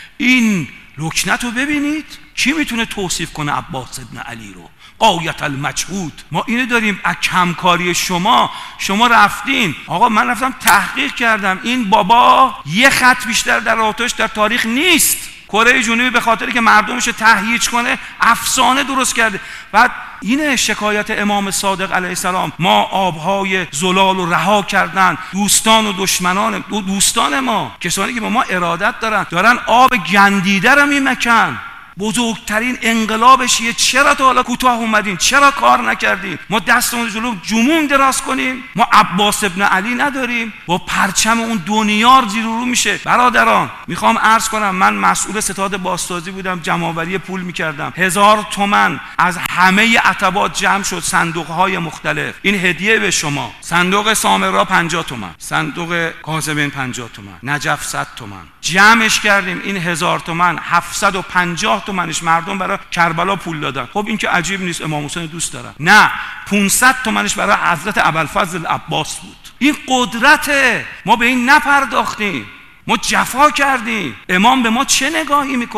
S2: این لکنت رو ببینید. کی میتونه توصیف کنه عباس ابن علی رو؟ غایت المجهود. ما اینو داریم. از کمکاری شما شما رفتین. آقا من رفتم تحقیق کردم این بابا یه خط بیشتر در آتش در تاریخ نیست. کره جنوبی به خاطری که مردمش تهییج کنه افسانه درست کرده. بعد اینه شکایت امام صادق علیه السلام، ما آبهای زلال رو رها کردن. دوستان و دشمنان دو دوستان ما، کسانی که با ما ارادت دارن، دارن آب گندیده رو میمکن. بزرگترین انقلابش یه چرا تا حالا کوتاه اومدین؟ چرا کار نکردین؟ ما دستمون جلو جمون دراز کنیم؟ ما عباس ابن علی نداریم؟ با پرچم اون دنیار زیر رو میشه. برادران میخوام عرض کنم، من مسئول ستاد بازسازی بودم، جمع‌آوری پول میکردم. هزار تومن از همه عتبات جمع شد، صندوق‌های مختلف. این هدیه به شما. صندوق سامرا پنجاه تومن، صندوق کاظمین پنجاه تومن، نجف صد تومن. جمعش کردیم. این هزار تومن هفتصد و پنجاه تومنش مردم برای کربلا پول دادن. خب این که عجیب نیست، امام حسین دوست دارن. نه، پانصد تومنش برای حضرت ابوالفضل عباس بود. این قدرته. ما به این نپرداختیم، ما جفا کردیم. امام به ما چه نگاهی میکنه؟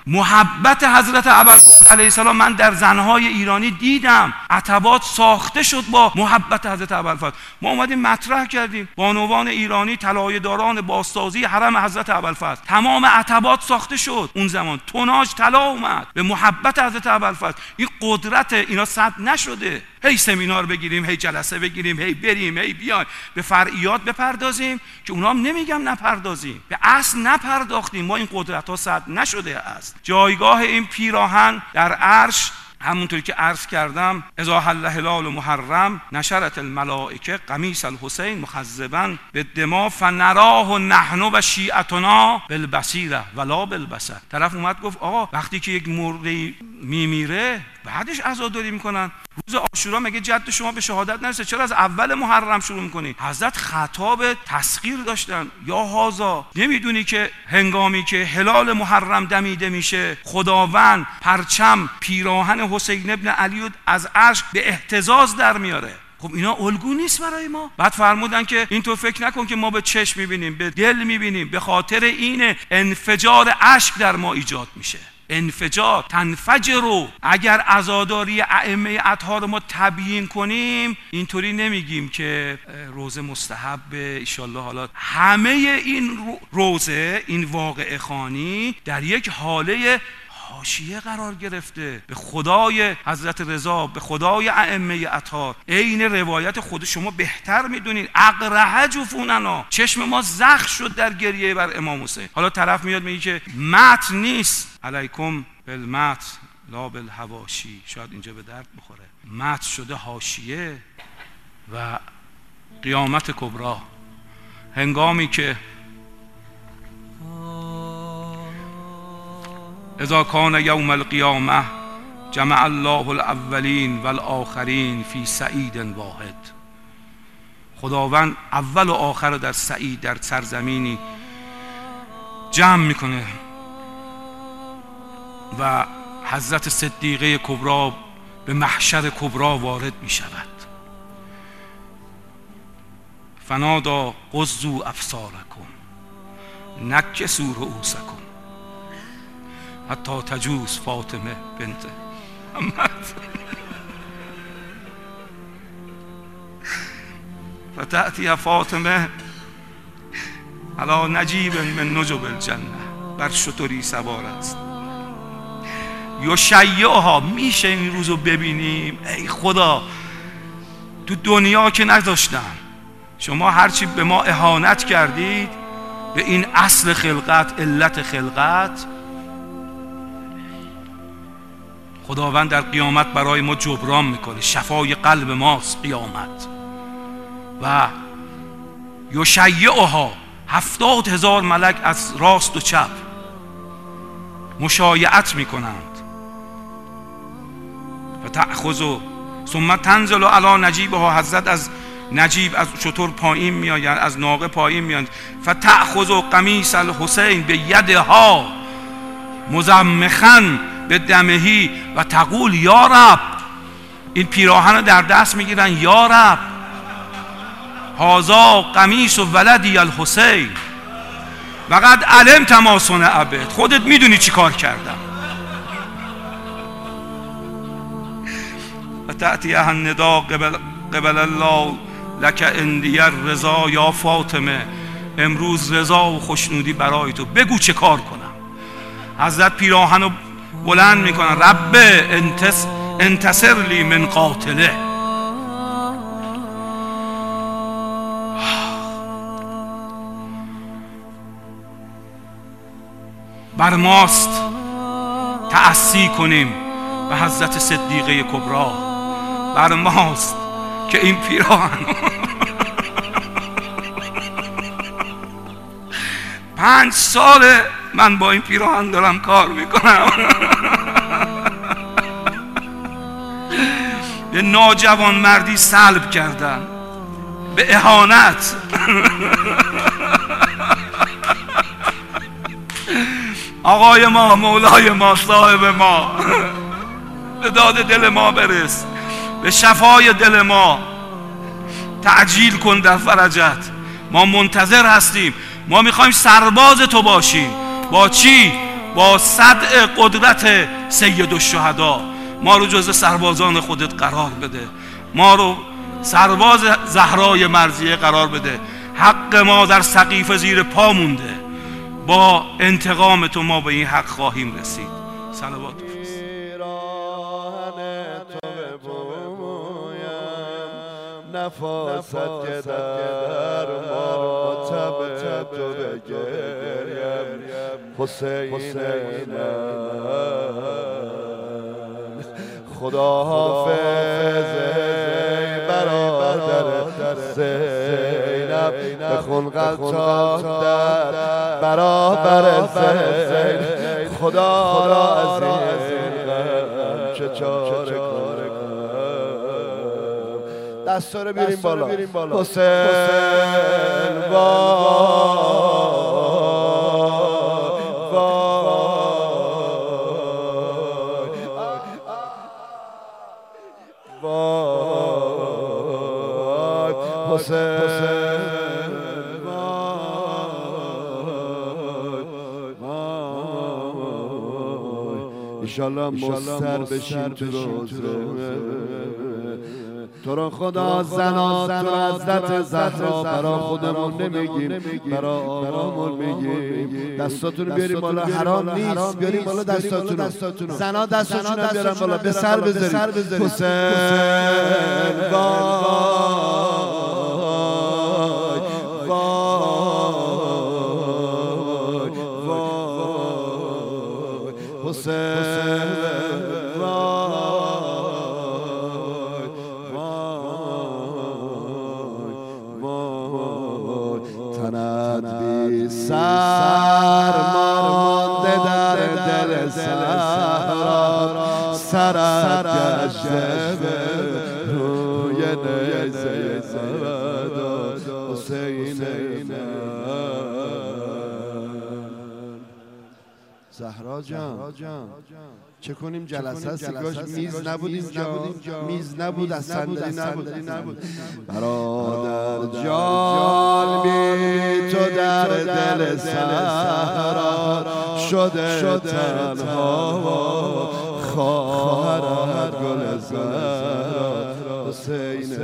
S1: محبت حضرت ابوالفضل علیه السلام من در زنهای ایرانی دیدم. عتبات ساخته شد با محبت حضرت ابوالفضل. ما اومدیم مطرح کردیم بانوان ایرانی، طلایه‌داران بازسازی حرم حضرت ابوالفضل، تمام عتبات ساخته شد. اون زمان توناژ طلا اومد به محبت حضرت ابوالفضل. این قدرت اینا صد نشده هی سمینار بگیریم، هی جلسه بگیریم، هی بریم، هی بیایم به فرعیات بپردازیم که اونا هم نمیگم نپردازیم، به اصل نپرداختیم. ما این قدرت ها صد نشده است. جایگاه این پیراهن در عرش همونطوری که عرض کردم، اذا حل هلال محرم نشرت الملائکه قمیص الحسین مخضبا بالدماء فنراه نحن و شیعتنا بالبصیره ولا بالبصر. طرف اومد گفت آقا وقتی که یک مرغی میمیره بعدش عزاداری میکنن، روز عاشورا مگه جد شما به شهادت نرسه؟ چرا از اول محرم شروع میکنی؟ حضرت خطاب تسخیر داشتن. یا هازا، نمیدونی که هنگامی که هلال محرم دمیده میشه خداوند پرچم پیراهن حسین ابن علی از عرش به اهتزاز در میاره؟ خب اینا الگو نیست برای ما؟ بعد فرمودن که اینطور فکر نکن که ما به چشم میبینیم، به دل میبینیم. به خاطر این انفجار اشک در ما ایجاد میشه. انفجار تنفجرو. اگر عزاداری ائمه اطهار ما تبیین کنیم، اینطوری نمیگیم که روزه مستحب ایشالله. حالا همه این روزه، این واقعه خوانی در یک حاله حاشیه قرار گرفته. به خدای حضرت رضا، به خدای ائمه اطهار، عین روایت خود شما بهتر میدونید. اقرح جفوننا، چشم ما زخم شد در گریه بر امام حسین. حالا طرف میاد میگه که متن نیست، علیکم بالمتن لا بالحواشی. شاید اینجا به درد بخوره. متن شده حاشیه. و قیامت کبری، هنگامی که اذا کان یوم القیامه جمع الله الاولین والآخرین فی سعید واحد. خداوند اول و آخر رو در سعید، در سرزمینی جمع میکنه و حضرت صدیقه کبری به محشر کبری وارد میشود. فنادا غضوا ابصارکم نکسوا رؤوسکم حتی تجوز فاطمه بنت محمد فتأتی فاطمه علی نجیب من نجب الجنه، بر شتری سوار است. یشیعها، میشه این روزو ببینیم؟ ای خدا، تو دنیا که نذاشتم. شما هرچی به ما اهانت کردید، به این اصل خلقت، علت خلقت، خداوند در قیامت برای ما جبران میکنه. شفای قلب ماست قیامت. و یشیعها، هفتاد هزار ملک از راست و چپ مشایعت میکنند. و تأخذ ثم تنزل علی نجیبها، حضرت از نجیب، از شتر پایین میآیند، از ناقه پایین میآیند. فتأخذ قمیص الحسین به یدها مزمخا به دمهی و تقول یا رب. این پیراهن رو در دست میگیرن، یا رب هذا قمیص ولدی الحسین وقد علمت ما صنع بک، خودت میدونی چی کار کردم. و تأتی النداء قبل, قبل الله لک عندی الرضا یا فاطمه، امروز رضا و خوشنودی برای تو، بگو چه کار کنم. حضرت پیراهن رو بلند میکنن، رب انتصر, انتصر لی من قاتله. بر ماست تأسی کنیم به حضرت صدیقه کبری. بر ماست که این پیراهن پنج ساله من با این پیراهن دارم کار میکنم. به ناجوان مردی سلب کردن، به اهانت. آقای ما، مولای ما، صاحب ما، به داد دل ما برس، به شفای دل ما تعجیل کن در فرجت. ما منتظر هستیم. ما میخوایم سرباز تو باشیم. با چی؟ با صدع قدرت سید الشهدا ما رو جز سربازان خودت قرار بده، ما رو سرباز زهرای مرضیه قرار بده. حق ما در سقیفه زیر پا مونده، با انتقام تو ما به این حق خواهیم رسید. صلوات
S7: نفاست که در ماتم تو بگریم حسین خدا حافظ برادر زینب بخون قطار در برابر زینب خدا را از این چه چاره کنم دستا رو بیاریم بالا حسین ایشالله مستر بشیم تو روزه تو رو خدا زنا تو حضرت زهرا برا خودمون نمیگیم، برا آقامون میگیم. دستاتون بیاریم بالا، حرام نیست بیاریم بالا دستاتون. زنا دستاتون هم بیارم بالا، به سر بذاریم حسین وای وای حسین سر مانده در دل صحرا سرت گشته روی نیزه زبد حسین زهرا جان چه کنیم؟ جلسه است کاش میز نبود اینجا، میز نبود، از صندلی نبود. برادر جان بی تو در دل صحرا شده تنها خواهرت گل زهرا حسین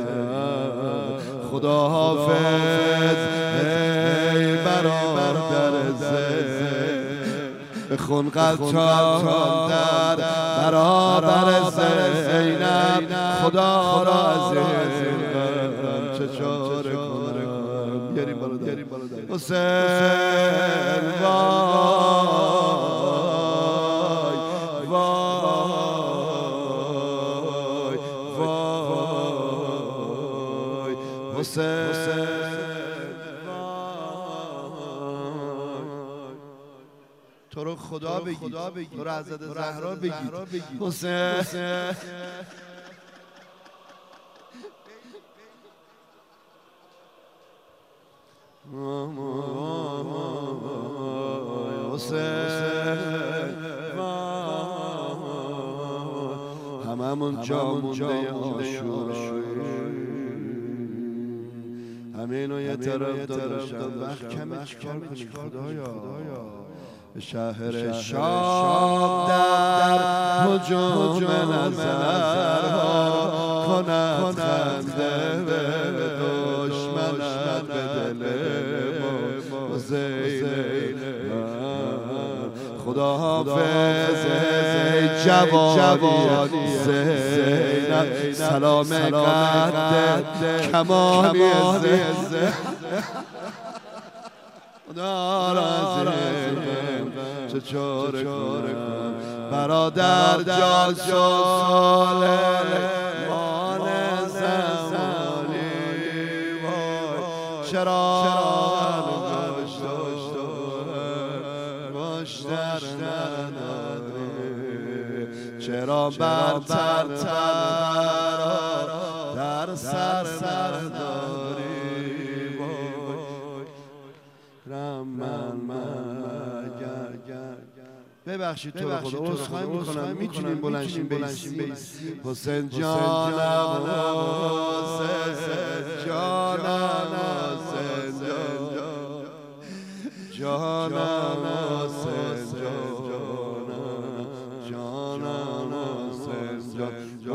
S7: خدا حافظ ای برادر زین بخون قطار در برابر زینب خدا را از این چه چاره کنم. بیاریم بالا در حسین وای وای وای حسین تو رو خدا بگی، تو رو حضرت زهرا بگی حسین حسین هممون جا مونده آشورایی همینو یه طرف داداشم وقت کمه چیکار کنیم خدایا شهر شام در هجوم نظرها کند خنده به دشمنت به دل ما حسین خدا حافظ ای جوانی زینب سلام قد کمانی زینب خدا را چه چاره کنم برادر جان شال مال زمانی چرا گشتر نداری چرا برتر در سر نداری ببخشید تو خدا عذرخواهی میکنم میتونیم بلنشیم بیسیم حسین جانم حسین جانم حسین جانم حسین جانم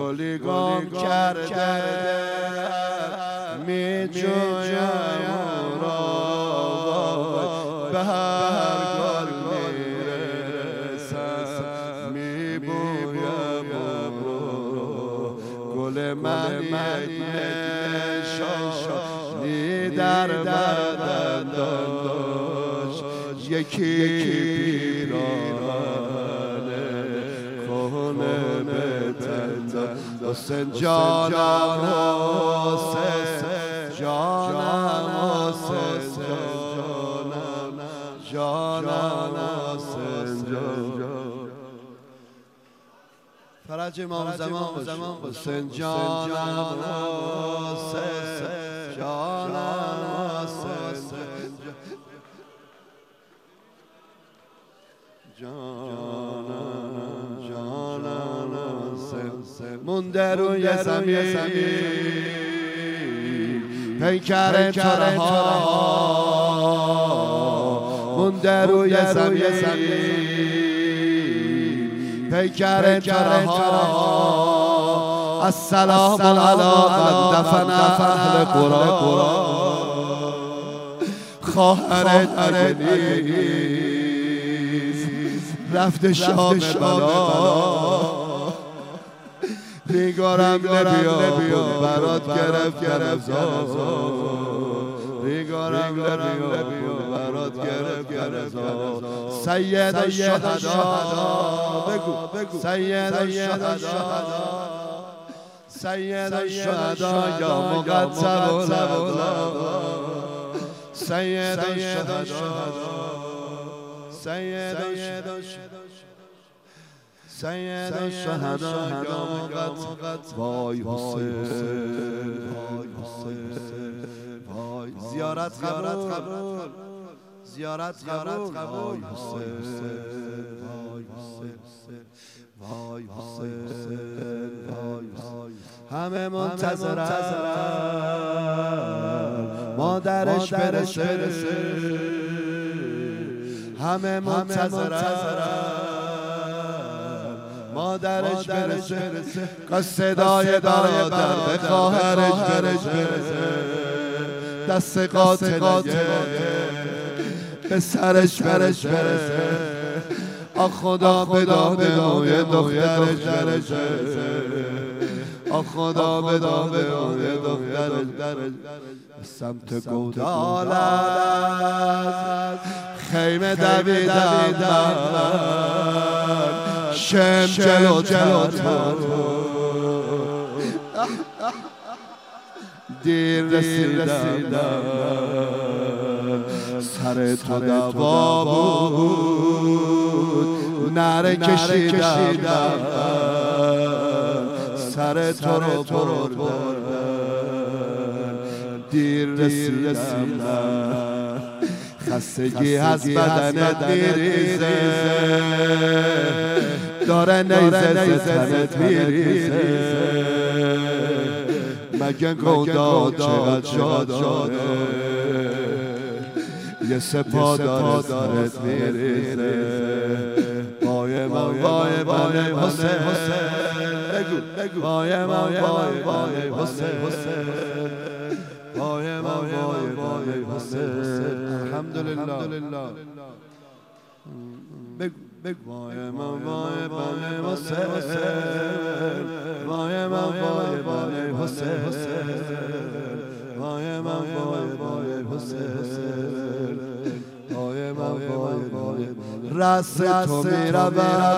S7: گلی گم کرده می جویم را به هر گل میرسم می بویم گل معنی شاشانی در بدن داشت یکی پیرانه کهنه به تن حسین جانم حسین جانم حسین جانم جانم حسین جانم فرج امام زمان حسین جانم حسین جانم حسین جانم جانم مونده روی زمین پیکر تاره ها مونده روی زمین پیکر تاره ها السلام علی من دفن اهل قرآن خواهر اگلیز رفت شام بلا ریگارم لبیا برات گرفت گرفت ریگارم لبیا برات گرفت گرفت سید الشهدا بگو سید الشهدا سید الشهدا یا مقدم الابواب سید الشهدا سید الشهدا سید الشهدا یا مقدم وای حسین وای حسین وای زیارت قبول زیارت قبول وای حسین وای حسین وای حسین وای همه منتظرن مادرش برسه همه منتظرن مادرش برسه که صدای برادر به خواهرش برسه دست قاتل به سرش برسه آ خدا بداده موی دخترش برسه آ خدا بداده موی دخترش سمت گودالت خیمه دویدم شم جلو جلو دیر رسیدم سر تو دوا بود نره کشیدم سر تو رو بردم دیر رسیدم خستگی از بدنت میریزه داره نیزه تنت میریزه مگه گودا چقدر شاده یه سپا داره دارت میریزه وای من وای من حسین بگو وای من وای وای حسین وای من وای وای حسین الحمدلله بگو بگو وای من وای وای حسین وای من وای وای حسین وای من وای وای حسین وای من وای وای رس تو میرم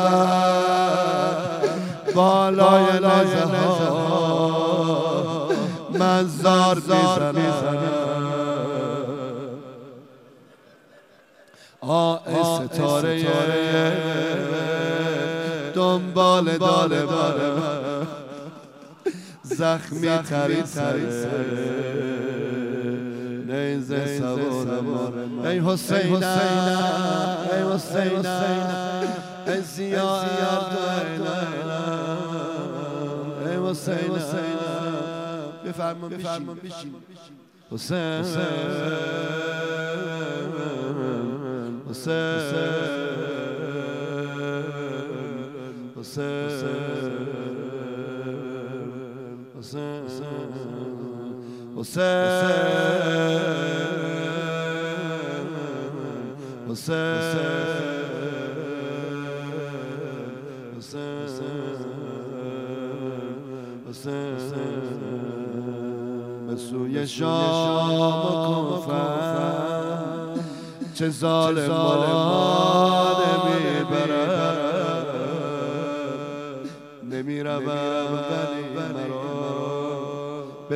S7: بالای نزه ها من زار زار میزنم آه ستاره دنبال داله باره زخمی تری سره نیزه سوار ماره ای حسین ای حسین ای زیاد ای حسین بفرمان بشین حسین حسین حسین به سوی شام و کفر چه ظالمان میبرد نمیروم ولی مرا به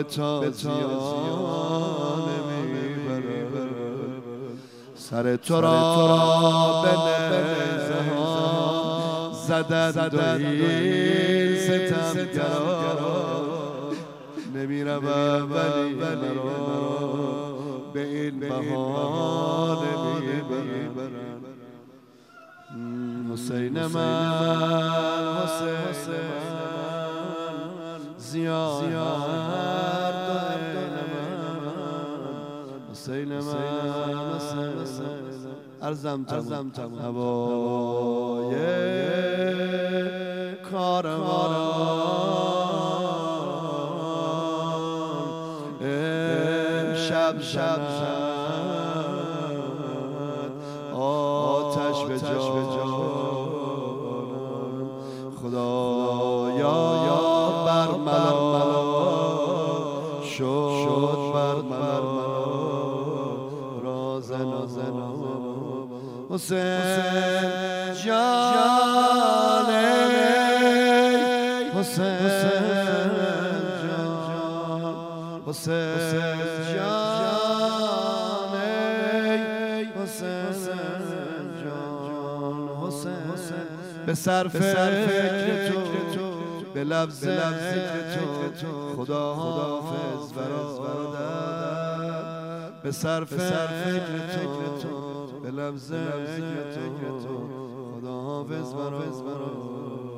S7: تازیان میبرد سر تو را به نیزه ها زدند و این ستمگرا نمیروم ولی مرا به این بهانه میبرن حسین من حسین من زیاد حسین من ارزم تمام هوای کاروان امشب شب آتش به جانم خدایا بر ملا شد بر ملا رازن حسین جان حسین جان حسین جان حسین جان حسین به سر فکر تو به لفظ ذکر تو خدا حافظ برادر به سر فکر تو به لفظ ذکر تو خدا حافظ برادر